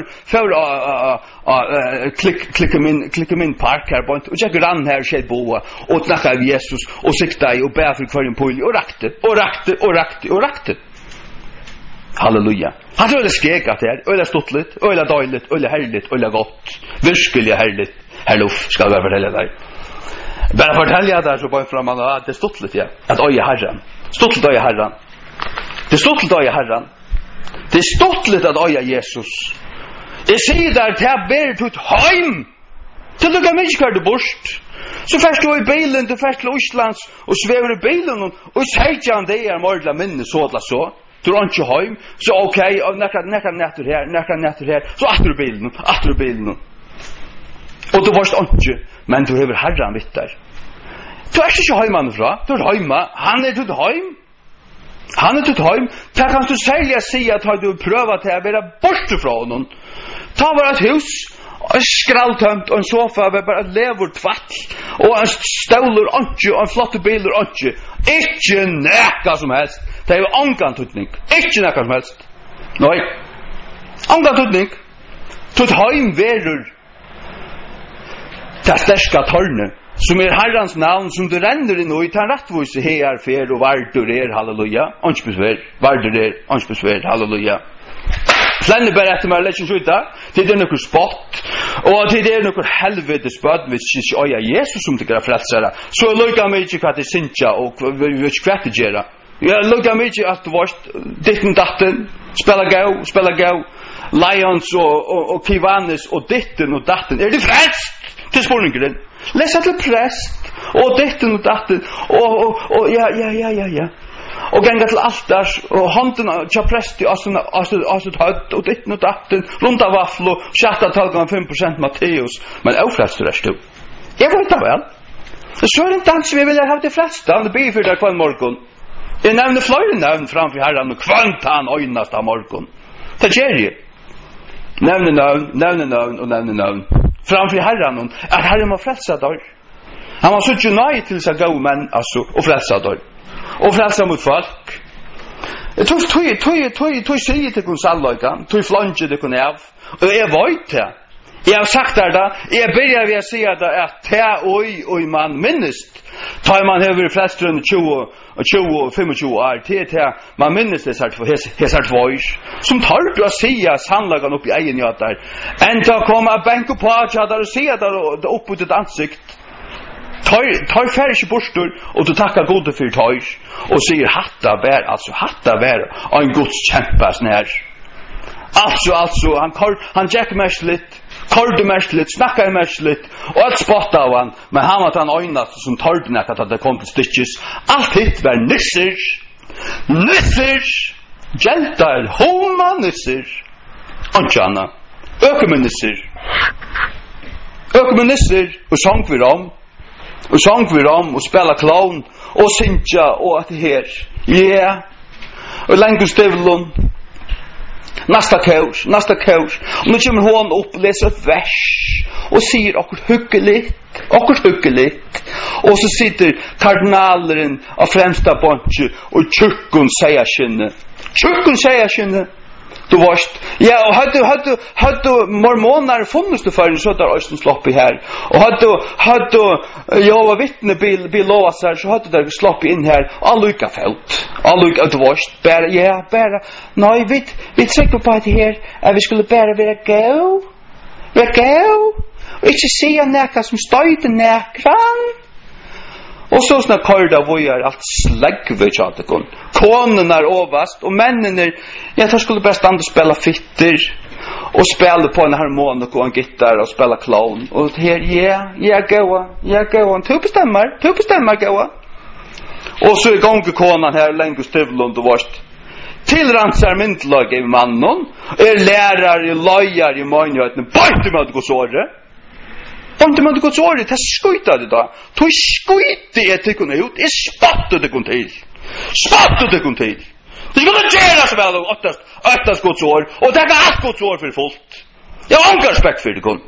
klikke min park her på og jeg rann her skjedd boa og snakka I Jesus og sikta I og bæ for kvarjen poli og rakte. Halleluja. Han tror det skegat her, øyla stuttligt, øyla døyligt, øyla herligt, øyla godt. Virkelig herligt. Herlof, skal jeg fortelle deg. Bare fortelle deg så bare fram at det er stuttligt, ja. At øye herren. Stuttligt øye herren. Det er stuttligt øye herren. Det er stuttligt at øye Jesus. Jeg sier der til jeg ber til heim. Til du kan ikke kjøre det bort. Så først du I bilen, du først til Oslands, og svever I bilen, og sier han det mordla minne, så. Du ikke heim, så okay, og nekka netter her, så atter bilen. Og du varst ikke, men du hever herran vitt der. Du ikke heimanfra, du heima, han tutt heim. Da kan du særlig si at du prøver til å være borte fra honom. Ta var et hus, en skralltømt, og en sofa, bare et levert fatt, og en ståler ikke, og en flotte biler ikke. Ikke nekka som helst. Det er jo angan tutning. Ikke nekka som helst. Nei. Angan tutning. Tutt heim verur det sterska tårnet, som herrans navn, som du renner inn og I tar rettvise her, fer og vardur halleluja. Vardur besvær, halleluja. Flenne bare etter meg lekkens ut da. Det noe spott. Og det noe helvete spott hvis ikke øya Jesus som tykker frelsere. Så lukka meg ikke hva det sinja og hva det gjøre. Jeg lukka meg ikke at du varst ditten datten. Spela gau. Lions og Kivanes og ditten og datten. Det frelst? Til spurningen. Les at det prest. Og ditten og datten. Og ja. Og ganga til altars og hånden tja presti asut hødd og ditten og datten rundt av vaffel og sjatta talgan 5% Matteus men frelster du jeg vet det vel så det dans vi vil ha det flesta det blir for deg kvann morgon jeg nevner flere nevn framfor herran og kvant han øynast av morgon det gjør jeg nevner nevn framfor herran at herran må frelsa deg han må suttje nøy til seg gau menn og frelsa deg og frelsa mot folk. Tøy sier til kun sannløykan, tøy flange til kun av, og jeg vet det. Jeg har sagt det, jeg begynner ved å si det at det og man minnest, tar man hever flest rundt 20-25 år, til man minnest det er tvøys, som tar du å si sannløykan opp I egen jøter, enn til å komme og benke på at og si det opp ut et ansikt, tar færre ikke bostur og du takkar gode for tøys og sier hatta vær og en gods kjempas nær altså han tjekk merslitt kordu merslitt, snakkar merslitt og alt spotta av han men han var han øynast som tørden at det kom til stykkes alt hitt var nisser gentar homa nisser antjana økumenisser og sang vi om og sang vi om og spela clown og syntja og at her og lengur støvlun nasta kaus og nu kommer hon opp og leser et vers og sier okkur huggeligt og så sitter kardinaleren av fremsta bonche og tjukkun sier skinne du varst ja og hadde mormoner funnest du for så der østen slopp I her og hadde Jehova vittne bil lova seg så hadde der slopp inn her allukka du varst bare nei vi trekker på at her at vi skulle bare være gau og ikke si nekka som støyde nekran Och så snart korda vojar allt släggve chatekon. Konerna överst och männen jag skulle bara stanna och spela fitter och spela på en harmonika och en gitarr och spela clown och här jag går två bestämmer gå. Och så igång konan här länge stövlund och vart tillransar myntlag i mannen lärare lojar i manjöten bort med gå såre. Inte man det går så det skjuter då. Du skjuter det kunde ut. Är spottet det kunde till. Spottet det kunde till. Det ska inte göra så väl åttast gott år och det är allt gott år för fullt. Jag har respekt för det kun.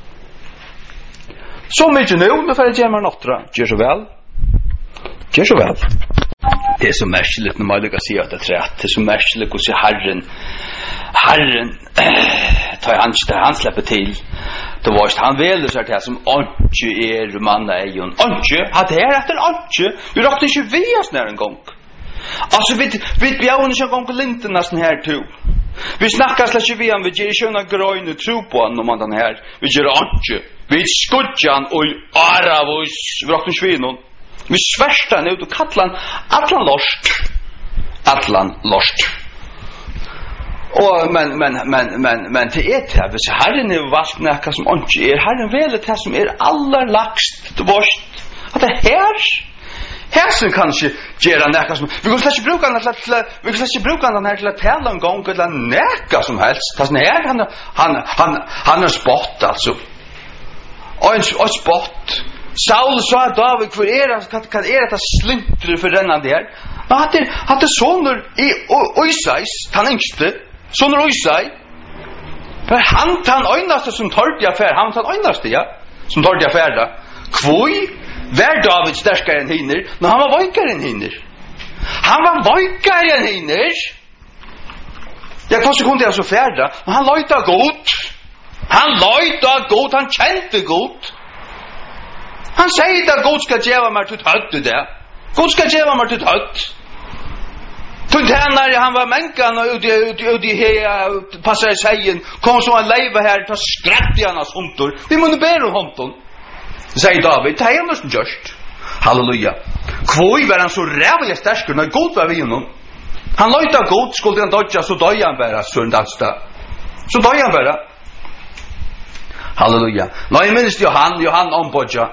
Så mycket nu för att gemma nåttra. Gör så väl. Det är så märkligt när man lyckas se att det är rätt. Det är så märkligt att se Herren tar han släpper till. Då varst han väljer sig till som inte manna ejon. Inte, hade här efter inte. Vi råkade inte vi oss när en gång. Alltså vi björn inte en gång på linten nästan här tog. Vi snackar slags vi om vi ger sköna gröna tro på honom om den här. Vi gör inte. Vi skudjan och aravus. Vi råkade inte vi någon. Vi svärsta nu och kallan Atlan lost. Och men till ett här så Herren är vart näka som inte Herren väl det som allra laxt det var att det här som kanske göra näka som vi kan släcka bruka den här till att tälla en gång eller näka som helst fast när han är spott alltså och spott Saul sa David för kan det slinter för denna där men hade soner i Oisais han yngste Sonur Oisai. För han tar öjnaste som torrt affär. Han tar öjnaste, ja. Som torrt affär då. Kvoi var David stärskare än hinner. Men han var vajkare än hinner. Jag kanske kunde jag så färda. Men han lojta gott. Han kände gott. Han säger att gott ska geva mig till hötte det. Gott ska geva mig till hötte. När han var mänkan och ut i passar sägen kom så en leiva här ta skratt i hans huntor. Vi måste bära hunton. Säger David, det är nästan just. Halleluja. Kvoi var han så rävliga stärskor när god var vi inom. Han lojta god skulle han dodja så döja han bara söndagsdag. Så döja han bara. Halleluja. Nå jag minns Johan ombodja.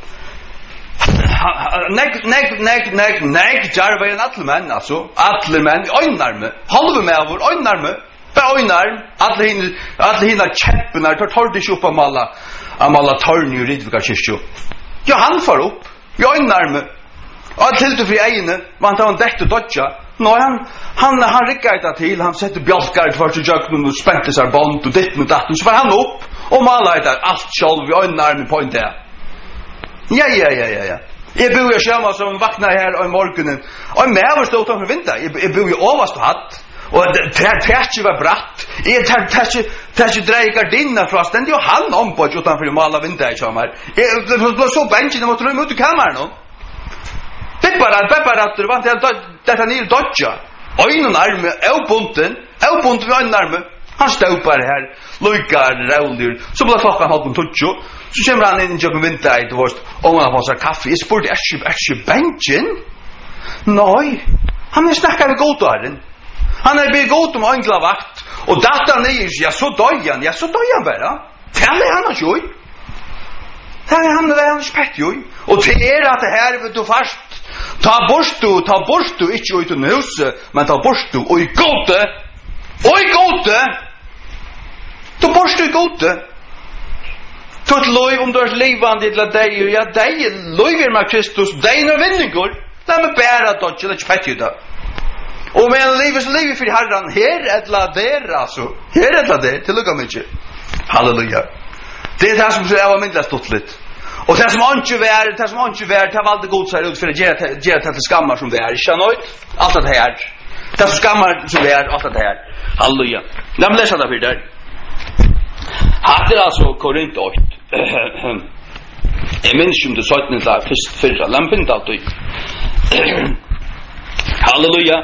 Nej, jarva en atlemen alltså. Atlemen öjnarme. Halve med vår öjnarme. Öjnarm. Alle hinna käppenar tar det upp amalla torn i Ridvika kyrkjo. Ja, han far upp. Öjnarme. Och till det för egna. Man tar en däkt och dodja. Nå, han rickar det till. Han sätter bjälkar för sig jöknen och spänte sig band och ditten och datten. Så var han upp och malar det allt själv i öjnarme på en dag. Ja. Jag bor ju själv som vaknar här om morgonen. Och med var stod utanför vinter. Jag bor ju överst och hatt. Och trätje var bratt. Jag trätje drej gardina från ständigt och han ombord utanför alla vinter i sommar. Det var så bänken och måste rymma ut i kameran. Peppar att det var inte detta nyr dodja. Öjnen arme, övbunten med öjnen arme. Han ståpar här, lojkar, rävlir. Så blir klockan halv tutjo. Så kommer han in i jokken vinter i vårt. Och han får sig kaffe. Jag spurte, är bänken? Nej. Han snackar med godaren. Han blivit god om önglavakt. Och datan är ja så döjan bara. Tälle han har sjoj. Han är spettjoj. Och till att det här vet du fast. Ta bort du, inte ut ur huset. Men ta bort du, oj gode. Du borst du gode. Tot lov om du är levande till dig. Ja, dig lover med Kristus. Dig är vinningar. Låt mig bära dodge. Det är spett då. Och men lever för Herren. Här ettla där alltså. Här ettla där. Till lukka mycket. Halleluja. Det är det som är av myndla stottligt. Och det som inte vär. Det har alltid god sig ut för att ge det till skammar som det är. Känner allt det här. Det som skammar som det är. Allt det här. Halleluja. Låt mig läsa det för dig. Hade alltså Korint 8. Jag minns om det sa inte där förra lampen då. Halleluja.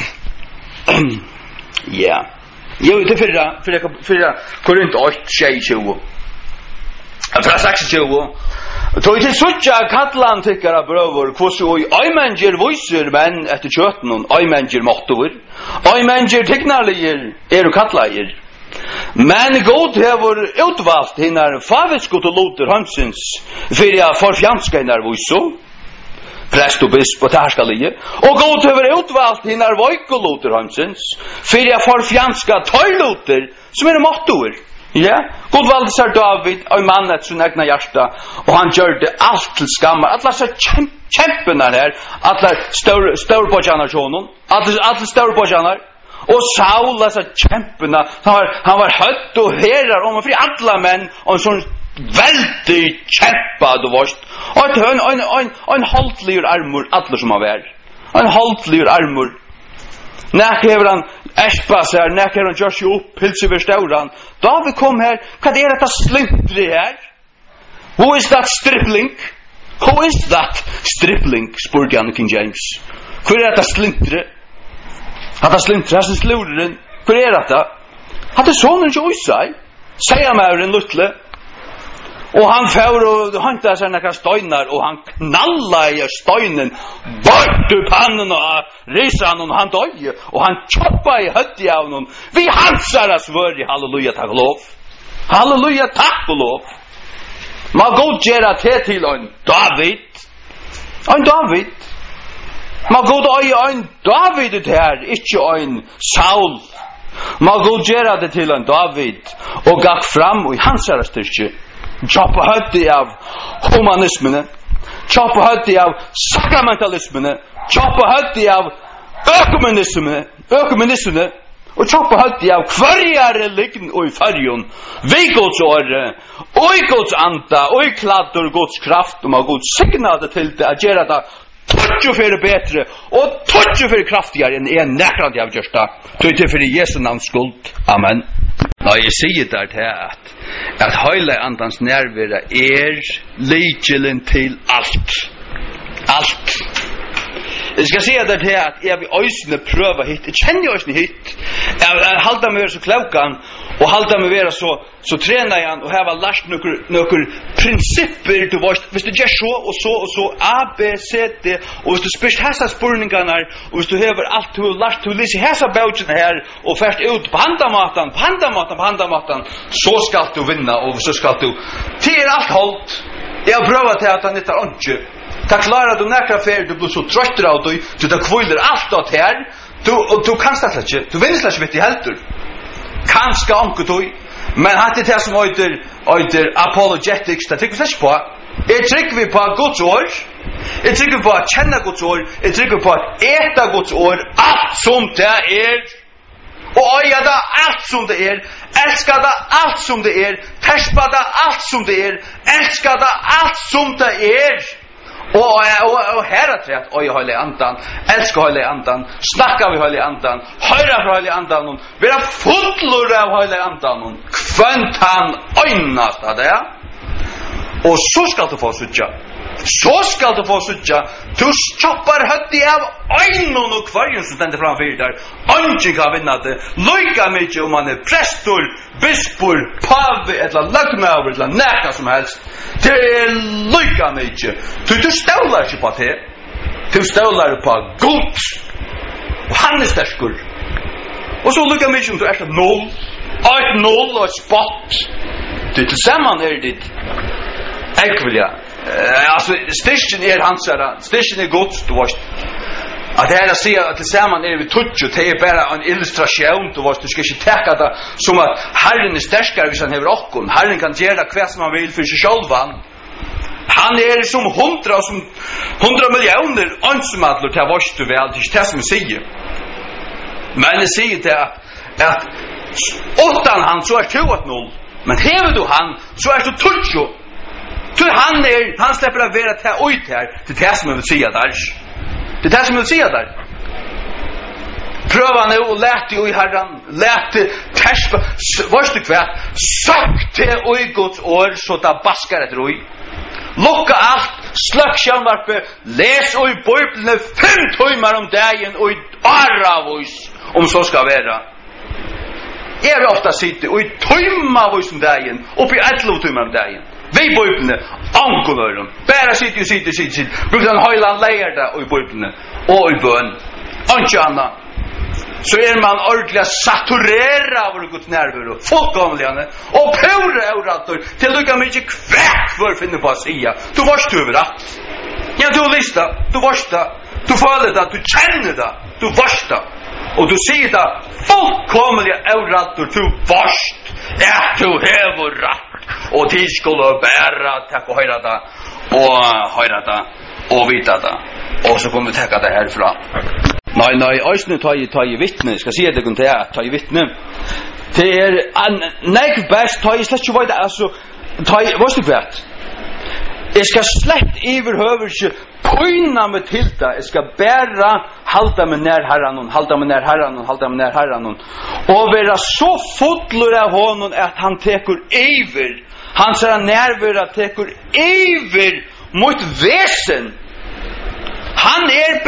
Ja. Jo, det förra Korint 8 20. Fra 26. Då till sucha kallan tycker jag bröver kvos oj aimanger voicer men efter kötten och aimanger motor aimanger teknologier är kallajer men god har utvalt hinnar faviskot och loter hansens för jag för fjamska när voiso präst och bisp och härskalige och god har utvalt hinnar voikoloter hansens för jag för fjamska toiloter som är motor. Ja, god valde sig David och mannen sin egna hjärta och han gjorde allt till skammar. Alla så kämparna här, alla storbojarna honom, alla storbojarna och Saul så kämparna. Han var hött och herrar om för alla män och sån väldigt kämpad och vart. Och en haltlig armor alla som har varit. En haltlig armor. När hever han Espas här, när hever han görs ju upp, hilser över stauran. David kom här, vad är detta slintre här? Who is that stripling? Who is that stripling? Spurgade han King James. Hur är detta slintre? Detta slintre, här som slurren. Hur är detta? Hade sonen inte oj sig? Säger med en luttle. Och han får och hämtar sig några steinar och han knallar i steinen bort ur pannen och reser och han döj och han choppar i hötti av honom. Vi hansar oss för i halleluja tack och lov. Halleluja tack och lov. Man god gärna till en David. En David. Man god en David det här, inte en Saul. Man god gärna det till en David och gack fram och i hansar oss styrke. Choppa hötti av humanismen, choppa hötti av sakramentalismen, choppa hötti av ökumenismen och choppa hötti av kvarja religion och i färjon. Vi Guds år, och Guds anta, och kladdor Guds kraft och man Guds signade till det att göra det touch för bättre och touch för kraftigare än en näkrande av görsta. Till för Jesu namns skuld. Amen. Nå, jeg sier der til at høyle andans nærvære likelen til alt. Alt. Jeg skal si der til at jeg vil øysene prøve hit. Jeg kjenner øysene hit. Jeg halter meg være så klaukan og halter meg være så trener jeg og har lært noen prinsipper du vet. Hvis du gjør så og så og så A, B, C, D og hvis du spørst hessa spurningene og hvis du har alt du har lært du lyser hessa bautjen her og først ut på handamaten så skal du vinna og så skal du til alt holdt. Jeg har prøvet til at han ikke er ikke. Ta klara du näkra fer du blir så tröttur av du ta kvulder allt åt här du kan ställa inte du vill släppa vet i helter kanske anke du men hade det som heter apologetics det tycker jag på är trick vi på Guds ord är trick på att känna Guds ord är trick på att äta Guds ord allt som det är och ja da allt som det är älska da allt som det är tärspa da allt som det är älska da allt som det är. Och här är det och jag håller andan älskar håller andan snackar vi håller andan höra för håller andan och vara fullor av håller andan och kvant han ögnast där och så ska du få sucha du choppar hötti av ögonen och kvargen som ständer framför där ingen kan vinna det lika mycket om man är prästor bispor pave eller lagmaur eller näka som helst det är lika mycket du ställer sig på det du ställer på Gud och han är stärskor och så lika mycket om du är noll och spott det tillsammans är det ekvilja alltså station är hansara station är Guds du vet att det här att se att tillsammans är vi touch och det är bara en illustration du vet du ska inte täcka det som att Herren är starkare hvis han har rockon Herren kan göra vad som han vill för sig själv han är som 100 miljoner ansumadlor till vars du väl det är som säger men det säger det att åttan han så är 2-0 men häver du han så är du touch för han släpper att vara till ut här till det som jag vill säga där. Det är det som jag vill säga där. Pröva nu och lät dig i Herren. Lät dig tärspa. Varst du kvärt? Sagt till i Guds år så det baskar ett roj. Locka allt. Slöck kärnvarpe. Läs och i Bibeln 5 timmar om dagen och i Aravus om så ska vara. Jag vill ofta sitta och i timmar om dagen och i 11 timmar om dagen. Vi Bibeln, ankolören. Bara sitter. Brukar han höjla lärda i Bibeln och i bön. Anke annan. Så man ordentligt saturera av Guds närvaro. Fullkomligen. Och pura överallt. Till lika mycket kväck för att finna på att säga. Du varst överallt. Ja, du lista. Du varst det. Du följer det. Du känner det. Du varst det. Och du säger det fullkomligen överallt. Du varst. Ja, du häver rätt. Och till skulle bära. Tack och höra det. Och vita det. Och så kommer vi täcka det härifrån. Nej, ösnu tar i vittne. Ska se det kun det tar i vittne. Det nej bäst tar i slätt ju vad alltså tar i vad du vet. Jag ska slätt överhövelse pojna med tillta. Jag ska bära halta med när herran och vara så fotler av honom att han tekur över. Han säger närvara tekur över mot väsen. Han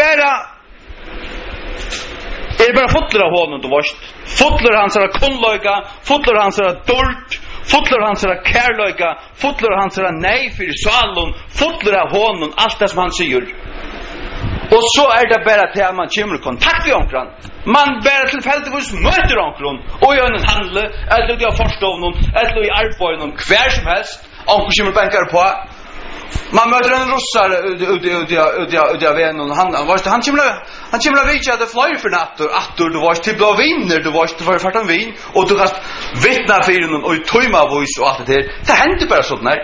bara fotler av honom du varst. Fotler hans kunlöjka, fotler hans dort, fotler hans kärlöjka, fotler hans nej för salon, fotler av honom, allt det som han säger. Och så det bara till att man kommer i kontakt med omkran. Man bara tillfälligtvis möter omkran. Och gör en handel, eller i förstånden, eller i arbeten, kvar som helst. Omkran kommer bänkar på. Man möter en russare ut av vännen. Han kommer att visa att det flyr för nattor. Du varst till blå vinner, du varst för fartan vin. Och du kan vittna för honom och töjma voice och allt det här. Det händer bara sådant där.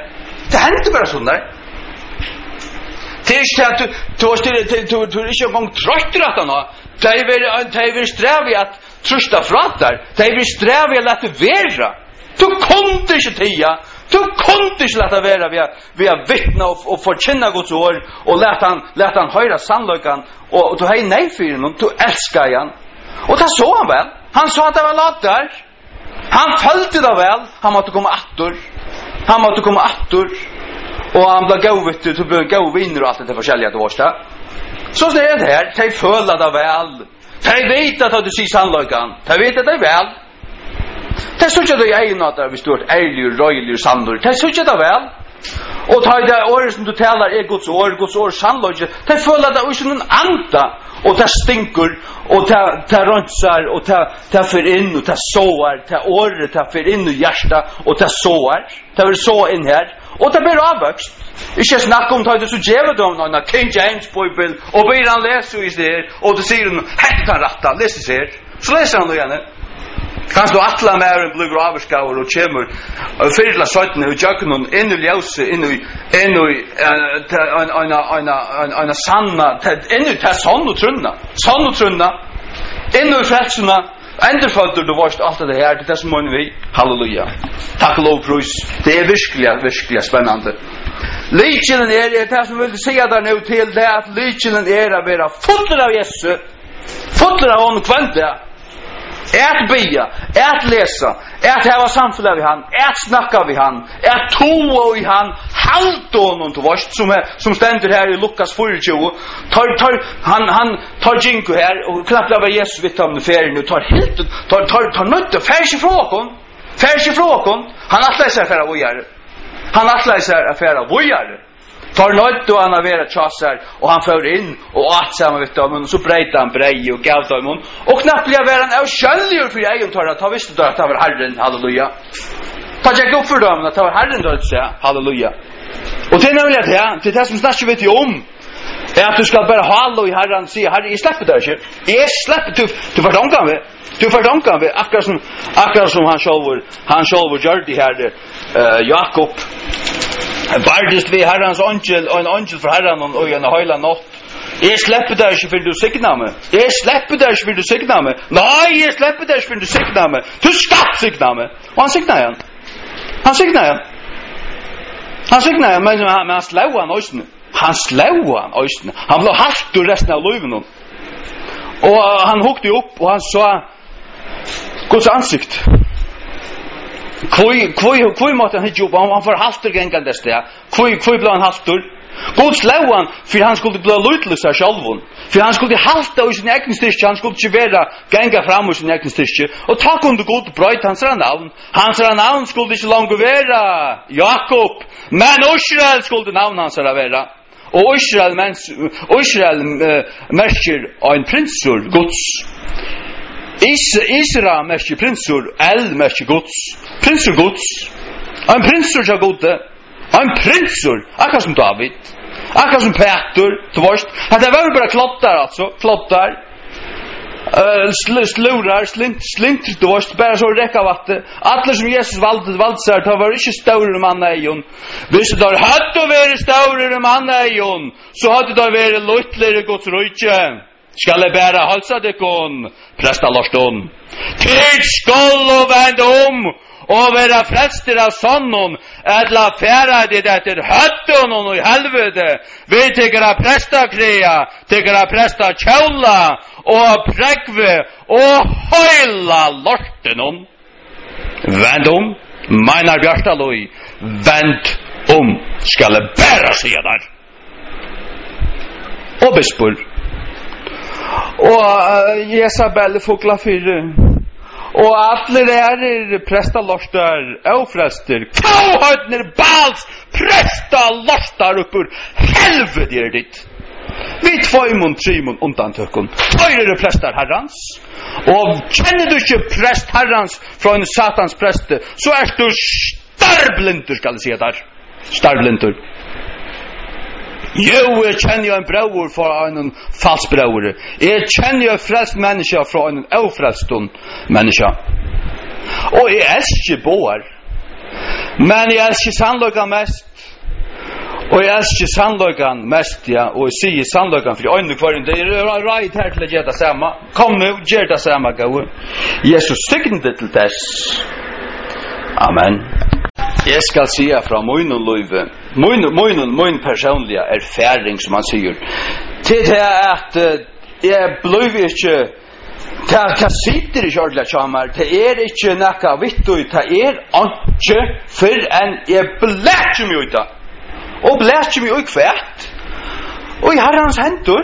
Det är inte att du är inte en gång trött att han har. Det är strävigt att trusta frattar. Det är strävigt att låta vera. Du kunde inte tia. Du kunde inte låta vera via vittna och förkänna Guds ord och låta han höra sannlökan och du har nej för honom, du älskar han. Och det så han väl. Han sa att det var lat där. Han följde det väl. Han måtte komma attor. Och han blev gåv vinner och allt det forskjelliga till vårsta. Så det det här. De føler det väl. De vet att du sier sannløykan. De vet att det är väl. De synes det er en at det er stort ærlig, røylig, sannløy. De synes det väl. Og det året som du talar er Guds år sannløy. De føler det er en anta. Og det stinker. Og det rønsar. Og det fyr inn. Og det såar. Det året det fyr inn i hjärsta. Og det såar. Det vil så inn her. Og det blir avvøkst. Ikke snakk om det så djevet om noen King James Bible og ber han lese i sted og det sier han hette kan ratta, lese seg så leser han det igjen kanskje du atla med en blir avskaver og kommer fyrla søttene og jøkken inn i ljøse inn i en sanna inn i til sann og trunna inn i frelsene Enderfødder du varst alt det her, det er som må vi. Halleluja. Takk og lovprus. Det er virkelig spennende. Lykjelen det som vil si der nå til det at lykjelen å være fuller av Jesu, fuller av honom kvante, bia, lesa, hava samfunnet vid han, snakka vid han, toa vid han, halt honom til varst, som stender her i Lukas 24, han tar jinko her, og knappt av Jesus vitt om det ferien, og tar nøtte, færs ifra åkon, han atler seg affæra vojare, tar nødt og han har vært tjassar og han fører inn og at sammen vitt om og så breit han brei og gav dem og knappt blir han av skjølgjør for egen tar ta visste du at det var Herren, halleluja ta tjekk opp for dem at det var Herren da sier, halleluja og det er nemlig at det er det som snakker vet jo om at du skal bare hallo i Herren sier, Herre, jeg slipper det ikke jeg slipper, du får danka ved akkurat som han sjálfur gjør det her Jakob Bardist vi Herrans angel og en angel for Herren og en høyla natt. Jeg slipper deg ikke for du signa meg. Nei, jeg slipper deg ikke for du signa meg. Du skal signa meg. Og han signa igjen. Men han slå han òsne. Han ble halt ur resten av løyven. Og han hukte opp og han sa Guds ansikt. Kvoi måtte han hitte opp, han får halter gengald det sted. Kvoi ble han halter? God slår han för han skulle bli lutlusa självon. För han skulle halta i sin egen styrke, han skulle inte vara gänga fram i sin egen styrke. Och ta kunde God bröt hans navn. Hans navn skulle inte långt vara Jakob, men Israel skulle navn hans vara. Och Israel märker en prinsur Guds. Israel märker prinsur, märker Guds. Prinsur Guds. En prinsur av Gode. En prinsur, akkurat som David. Akkurat som Peter, du vet. Det var bara klottar alltså, klottar. Slurar, slint, du vet, bara så räcka vatten. Alla som Jesus valde sig, det var inte större manna i hon. Hvis det hade varit större manna i hon, så hade det varit lutligare Guds rike. Skal jeg bære halsa dekon, presta Larsson. Tid skal og vende og være frelster av sonnen, la færa det etter høtten og i helvete, vi tykker av presta krea, tykker av presta kjøla, og prekve, og høyla Larsen. Vend meinar Bjartaløy, vend skal jeg bære seg der. Og bispor, og Jezabel fokla fyrre, og alle presta lortar, frester, kauhøytner, bals, presta lortar uppur, helvete ditt. Vi 2-3 undantøkken, høyre prestar herrans, og kjenner du ikke prest herrans fra en satans preste, så du starblindur, skal jeg si der. Starblindur. Jo, jeg kjenner jo en brauer for en falsk brauer. Jeg kjenner jo en frelst menneske fra en ofrelst menneske. Og jeg elsker båar. Men jeg elsker sannløygan mest. Og jeg elsker sannløygan mest, ja. Og jeg sier sannløygan for øynene kvarin. Det reit her til å gjøre det samme. Kom nu, gjør det samme, gau. Jesus sykende til dess. Amen. Jeg skal sige fra min løyve, min personlige erfaring, som han sier, til det at jeg blev ikke, det sitter ikke ordentlig kjammer, det ikke nekka vittu, det ikke for enn jeg blætjer meg ut, og blætjer meg ut kvært, og i herrans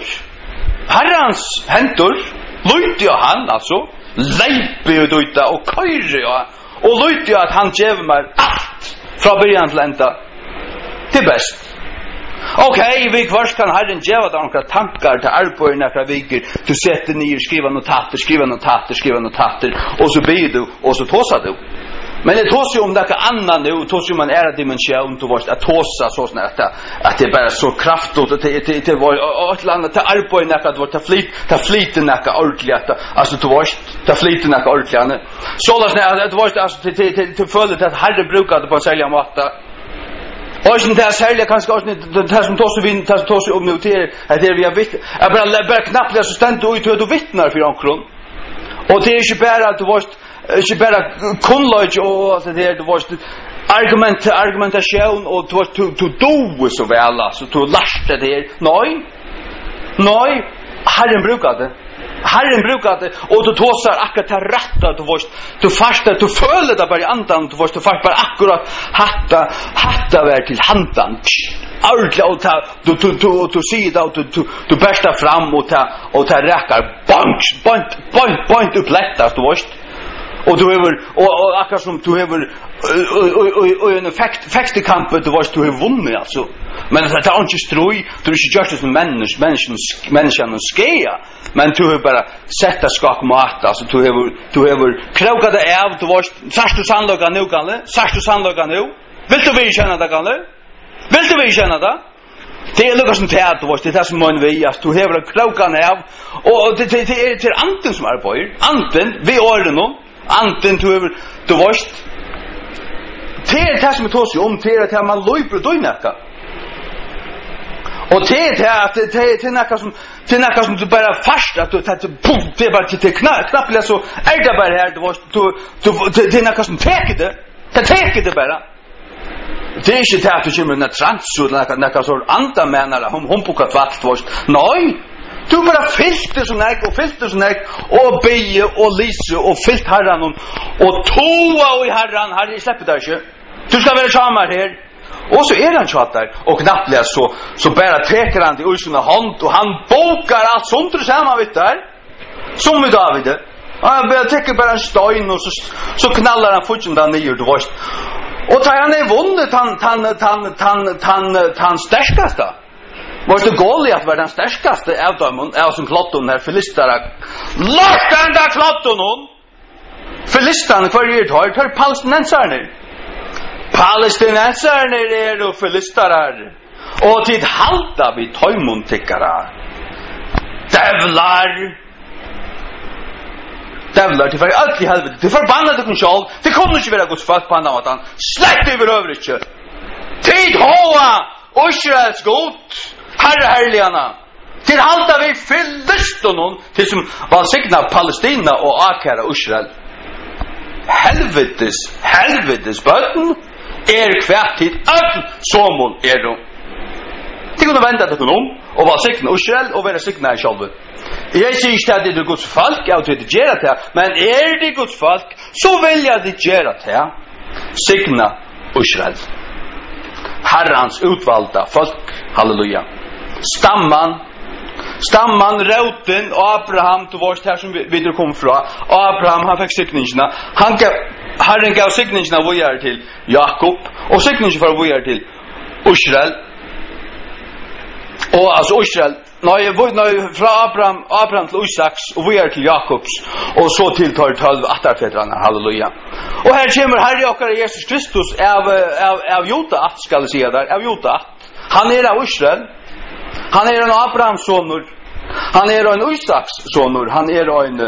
hendur, løyte jo han, altså, leipe ut ut, og køyre jo, og løyte jo at han gjev meg alt, fra början till ända. Det bäst. Okej, vi kvart kan Herren geva dig några tankar till arbete några veckor. Du sätter ner, skriva notater och så ber du och så tåsar du. Men det tås ju om det annan nu, tås ju man är dimension du varst att tåsa så snart att det bara så kraftfullt att det var ett land till arbete några det var ta flyten några ordentligt alltså du varst ta flyten några ordentligt. Så det var alltså till följd att Herren brukade på sälja matta. Och sen där sälja kanske också det som tås om nu till att det vi har vitt. Jag bara knappt så ständ ut hur du vittnar för ankron. Och det är ju bara att du varst ikke bare kunnløg og det der, du var argumentasjon og du doer så vel, altså, du lærte det her. Nei, Herren brukar det. Og du tåsar akkurat til retta, du farsta, du føler det bare i andan, du farsta bare akkurat hatta vær til handan. Ordentlig, og du sier det, og du bærstar fram, og ta rækkar point upp lettast, du varst. Og du hever, og akkurat som du hever, og en fektekamp, du har vunnet, altså. Men det er ikke strøy, du har ikke gjort det som menneskene skeia, men du har bare sett det skak mat, altså. Du hever kraukat det av, du har sagt du sannløyga nu, Galle? Vil du virkjenne det, Galle? Det er lukka som teat, det er det som man vi, du hever kraukat det av, og det er anden som arbeider, anden, vi året nå, anten du varst det det som tås om det at man løyper døgnakka og det som du bare fast at det er bare til knappelig så det bare her det er nekka som teker det bare det er ikke det at du kommer med trans og nekka så andre mener hun på kvart nei du bara fylte så nek og beie og lise og fylt herran og toa og i herran, herre, jeg slipper deg ikke. Du skal være samar her. Och så är han tjatar och knappligt så bara teker han till sina hand och han bokar allt sånt och samma vet där. Som med David. Han bara teker bara en stein och så knallar han fortsatt där ner du vet. Och tar han är vunnit han starkaste. Var det Goliat var den starkaste av dem av som klotton när filistara. Låt den där klotton. Filistarna för er tar palestinensarna. Palestinensarna är och filistarar. Och tid halta vid tajmontickara. Dävlar till för allt i helvete. Det förbannade kontroll. Det kommer inte vara Guds folk på andra matan. Släpp över övrigt. Tid hoa Israels gott. Herre härligarna. Till halta vi filistarna till som var signa Palestina och akara Israel. Helvetes böten kvärt till öll somon de. Det kunde vända till honom och vara signa Israel och vara signa själva. Jag säger inte att det är Guds folk, jag tror det gör det, men det Guds folk så väljer det göra det. Signa Israel. Herrans utvalda folk, halleluja. Stamman, roten och Abraham till vårt här som vi kom från. Abraham han fick signingarna. Herren gav signingarna vidare till Jakob och signingarna för vidare till Israel. Och alltså Israel från Abraham till Isaks och vidare till Jakobs och så till 12 attarfäderna, halleluja. Och här kommer Herre och Jesus Kristus av Juda, ska jag säga där, av Juda. Han är av Israel. Han är en Abrahams sonur. Han är en Isaks sonur. Han är en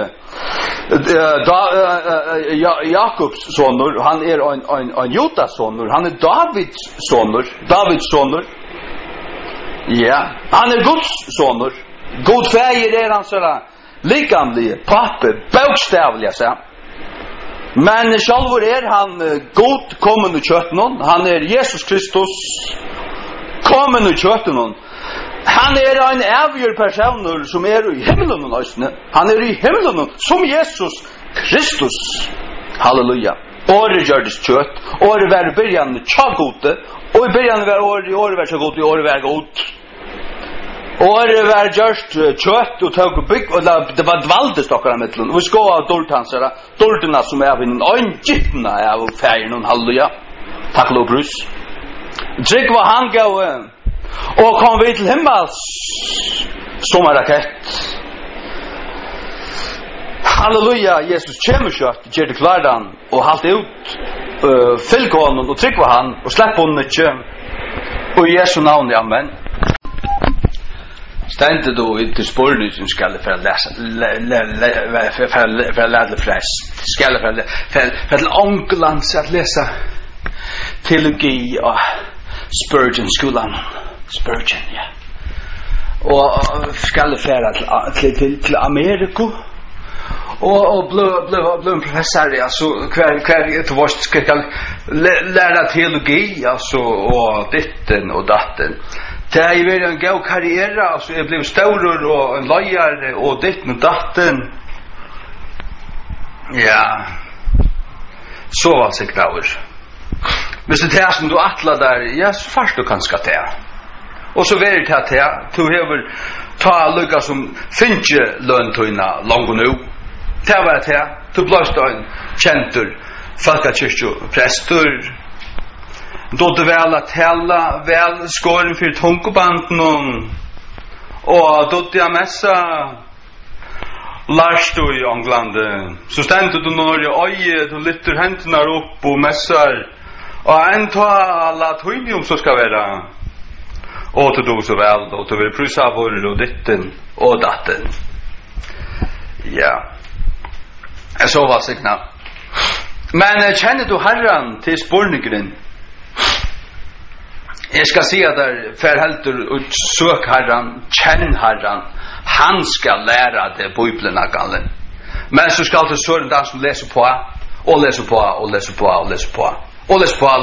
Jakobs sonur. Han är en Judas sonur. Han är Davids sonur. Ja, han är Guds sonur. God fäger är han sådär likamlige, pappa, bokstavliga så. Men självor är han god kommande köttnon. Han är Jesus Kristus kommande köttnon. Han är en avgör person som är i himlen och han är i himlen som Jesus Kristus. Halleluja. Året gör det kött. Året var början tjaggote. Och i början var året var tjaggote. I året var god. Året var just kött och tog bygg. Och det var dvaldestockar med till. Och vi ska ha doltansara. Doltarna som är en öngitna av färgen. Halleluja. Tack och brus. Drink vad han gav. Och kom vi till himmels som en rakett. Halleluja, Jesus kommer kött, ger det klardan och halt ut fylk honom och tryck var han och släpp honom inte. Och i Jesu namn, amen. Ständigt då till spårlysen skall för att läsa för att lära flest. Skall för att onkelans att läsa teologi och Spurgeon-skolan. Spurgeon, ja. Och skall färra till Amerika. Och blev en professor, alltså kvar till vårt ska lära teologi, alltså och ditten och datten. Det är ju en god karriär, alltså jag blev stor och en lojare och ditten och datten. Ja. Så var det kvar. Men så det som du attla där, ja, så fast du kanske det. Och så vet jag att du har ta lukka som finns löntöjna långt nu. Det var det. Du blåst en kentur, folkekyrkjoprästur. Då du väl att hela väl skåren för tunkobanden och då du mässa lärst du i England. Så ständer du när oj, du lyfter händerna upp och mässar. Och en ta alla tøynium så ska vara. Och du så väl och du vill prusa vår och ditten och datten. Ja. Så var signa. Men känner du Herren till spårningen? Jag ska säga där för helt och sök Herren, känn Herren. Han ska lära dig Bibeln gallen. Men så ska du så den som läser på och läser på och läser på och läser på. Och läs på.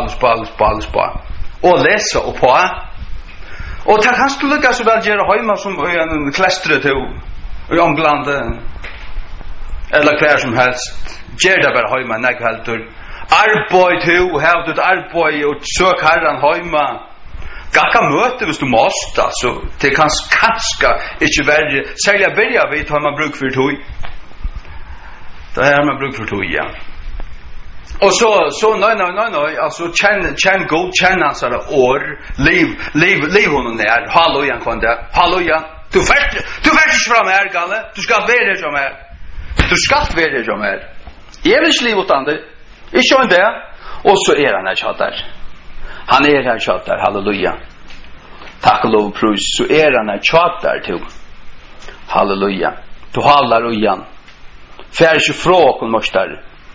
Och läsa och på. Och det kan du lyckas så väl göra hemma som en klästre till i England. Eller kvar som helst. Gör det bara hemma, när du Arbeid du, har du et arbeid og søk herren heima. Gakka møte hvis du måste, altså. Det kan kanskje ikke være, særlig å begynne vidt har man bruk for tog. Det har man bruk for tog, ja. Og så nei, altså kjenn god, kjenn hans år, liv honom nær, halleluja kan det, halleluja. Du færs fram her, Galle, du skal være som her. Du skal være som her. Jeg vil sliv utan det, ikke om det, og så han her kjatter. Han her kjatter, halleluja. Takk og lov og prøys, så han her kjatter til. Halleluja. Du hallar og igjen. Fær ikke fra åkken, morstar.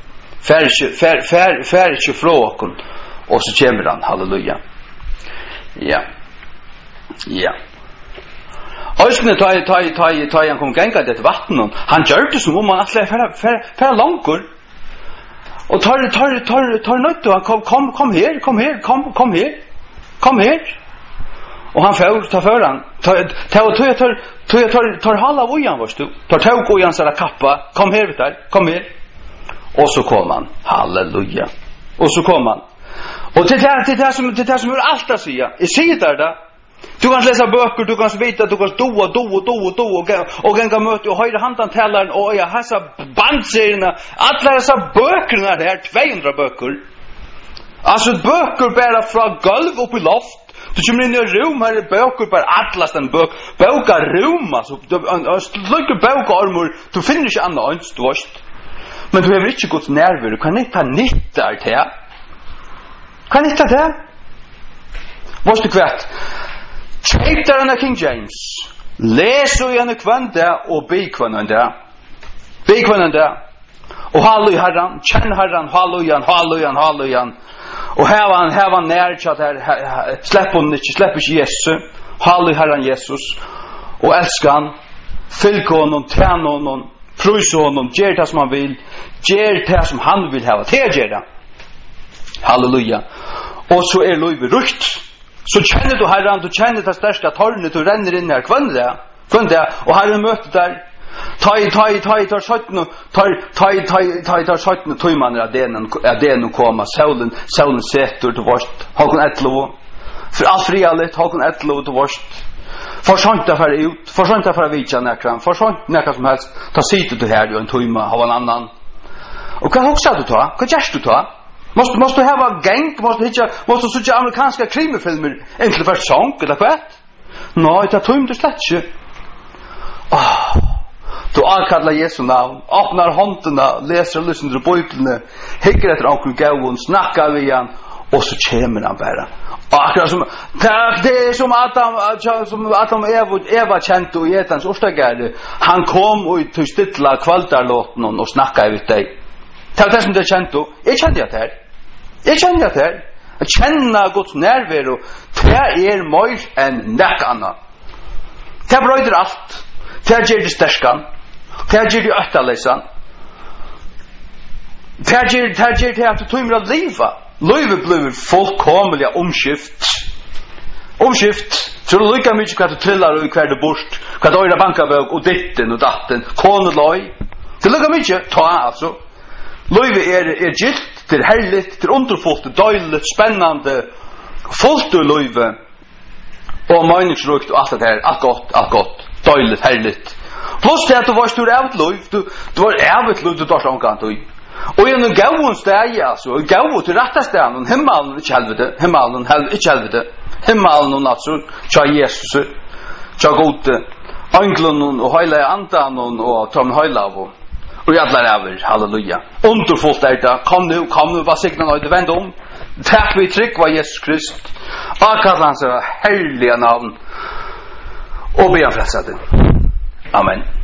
Fær ikke fra åkken. Og så kommer han, halleluja. Ja. Øyskene ta han kom genga det vatten. Han gjør det som om han atler fær langkur. Og tar nødt til han kom her. Og han tar før han. Tar halva vojan, varst du. Tar tåg og jansara kappa. Kom her, vet du. Kom her. Og så kom han. Halleluja. Og så kom han. Og det er som er alt å si. Jeg sier det da. Du kan läsa böcker, du kan veta, du kan do och gänga möte och höra handan tälaren och ja, hassa bandserierna, alla dessa böckerna där, 200 böcker. Alltså böcker bara från golv upp i loft. Du kommer in i rum här är böcker bara atlas den böcker rum, alltså lycka böckarmor, du finner inte annat, du vet. Men du har inte gått nerver, du kan inte nytta det här. Kan inte det? Måste du kvärt? Kjeitar han av King James. Les og gjerne kvande og be kvande. Og halleluja herran, kjenn herran, halleluja. Og hevan nærkjat her, slepp ikke Jesus. Halleluja herran Jesus. Og elska han, fylk honom, tjän honom, prøys honom, gjer det som han vil, gjer det som han vil hava, det gjer det. Halleluja. Og så løyve rukt. Så kjenner du herran, du kjenner det største tårnet, du renner inn her, kvann det, og herren møter der, tar 17 tøymaner av denen koma, saulen setur til vårt, hakken etterlov, for alt frialit, hakken etterlov til vårt, forsønt det for ut, forsønt det for vidtja nekran, forsønt nekran som helst, ta sitte du her, jo en tøyma, av en annan. Og hva hoksa du ta? Hva gjerst du ta? Måste ha gang, måste sucha amerikanska krimfilmer inte för sång eller vad? Nej, det tror jag slett inte. Du kallar Jesu namn, öppnar händerna, läser och lyssnar på Bibeln, hickar efter onkel Gavon, snackar vi igen och så kommer han bara. Akkurat som det är som Adam Eva kände och Etans ostagärde. Han kom och tog stilla kvaldarlåten och snackade med dig. Det som det kände. Jag kände det här. Att känna Guds närvaro, det mer än näck annan. Det bröder allt. Det ger det stärskan. Det ger det öttaläsan. Det ger det att du tog att leva. Livet blir fullkomliga omskift. Så det lyckas mycket att du trillar och kvar det bort. Att du öra bankavög och ditten och datten. Koneloj. Det lyckas mycket. Ta alltså. Livet är gilt. Det är härligt, det är underfullt, det är döjligt, spännande, fullt ur livet och meningsrukt och allt det här, allt gott, döjligt, härligt. Plus det att du var stor ävet liv, du var ävet liv, du tar så omkant och i en gavun steg, alltså, gavun till rätta stegen, himmelen, inte helvete, himmelen, alltså, tja Jesus, tja gode, änglen och höjla andan och ta med höjla av och i alla räver, halleluja. Underfullt det, kom nu, var signa nöjde, vänd om. Tack vi tryck var Jesus Krist. Akkallar hans härliga namn. Och be han frälsade. Amen.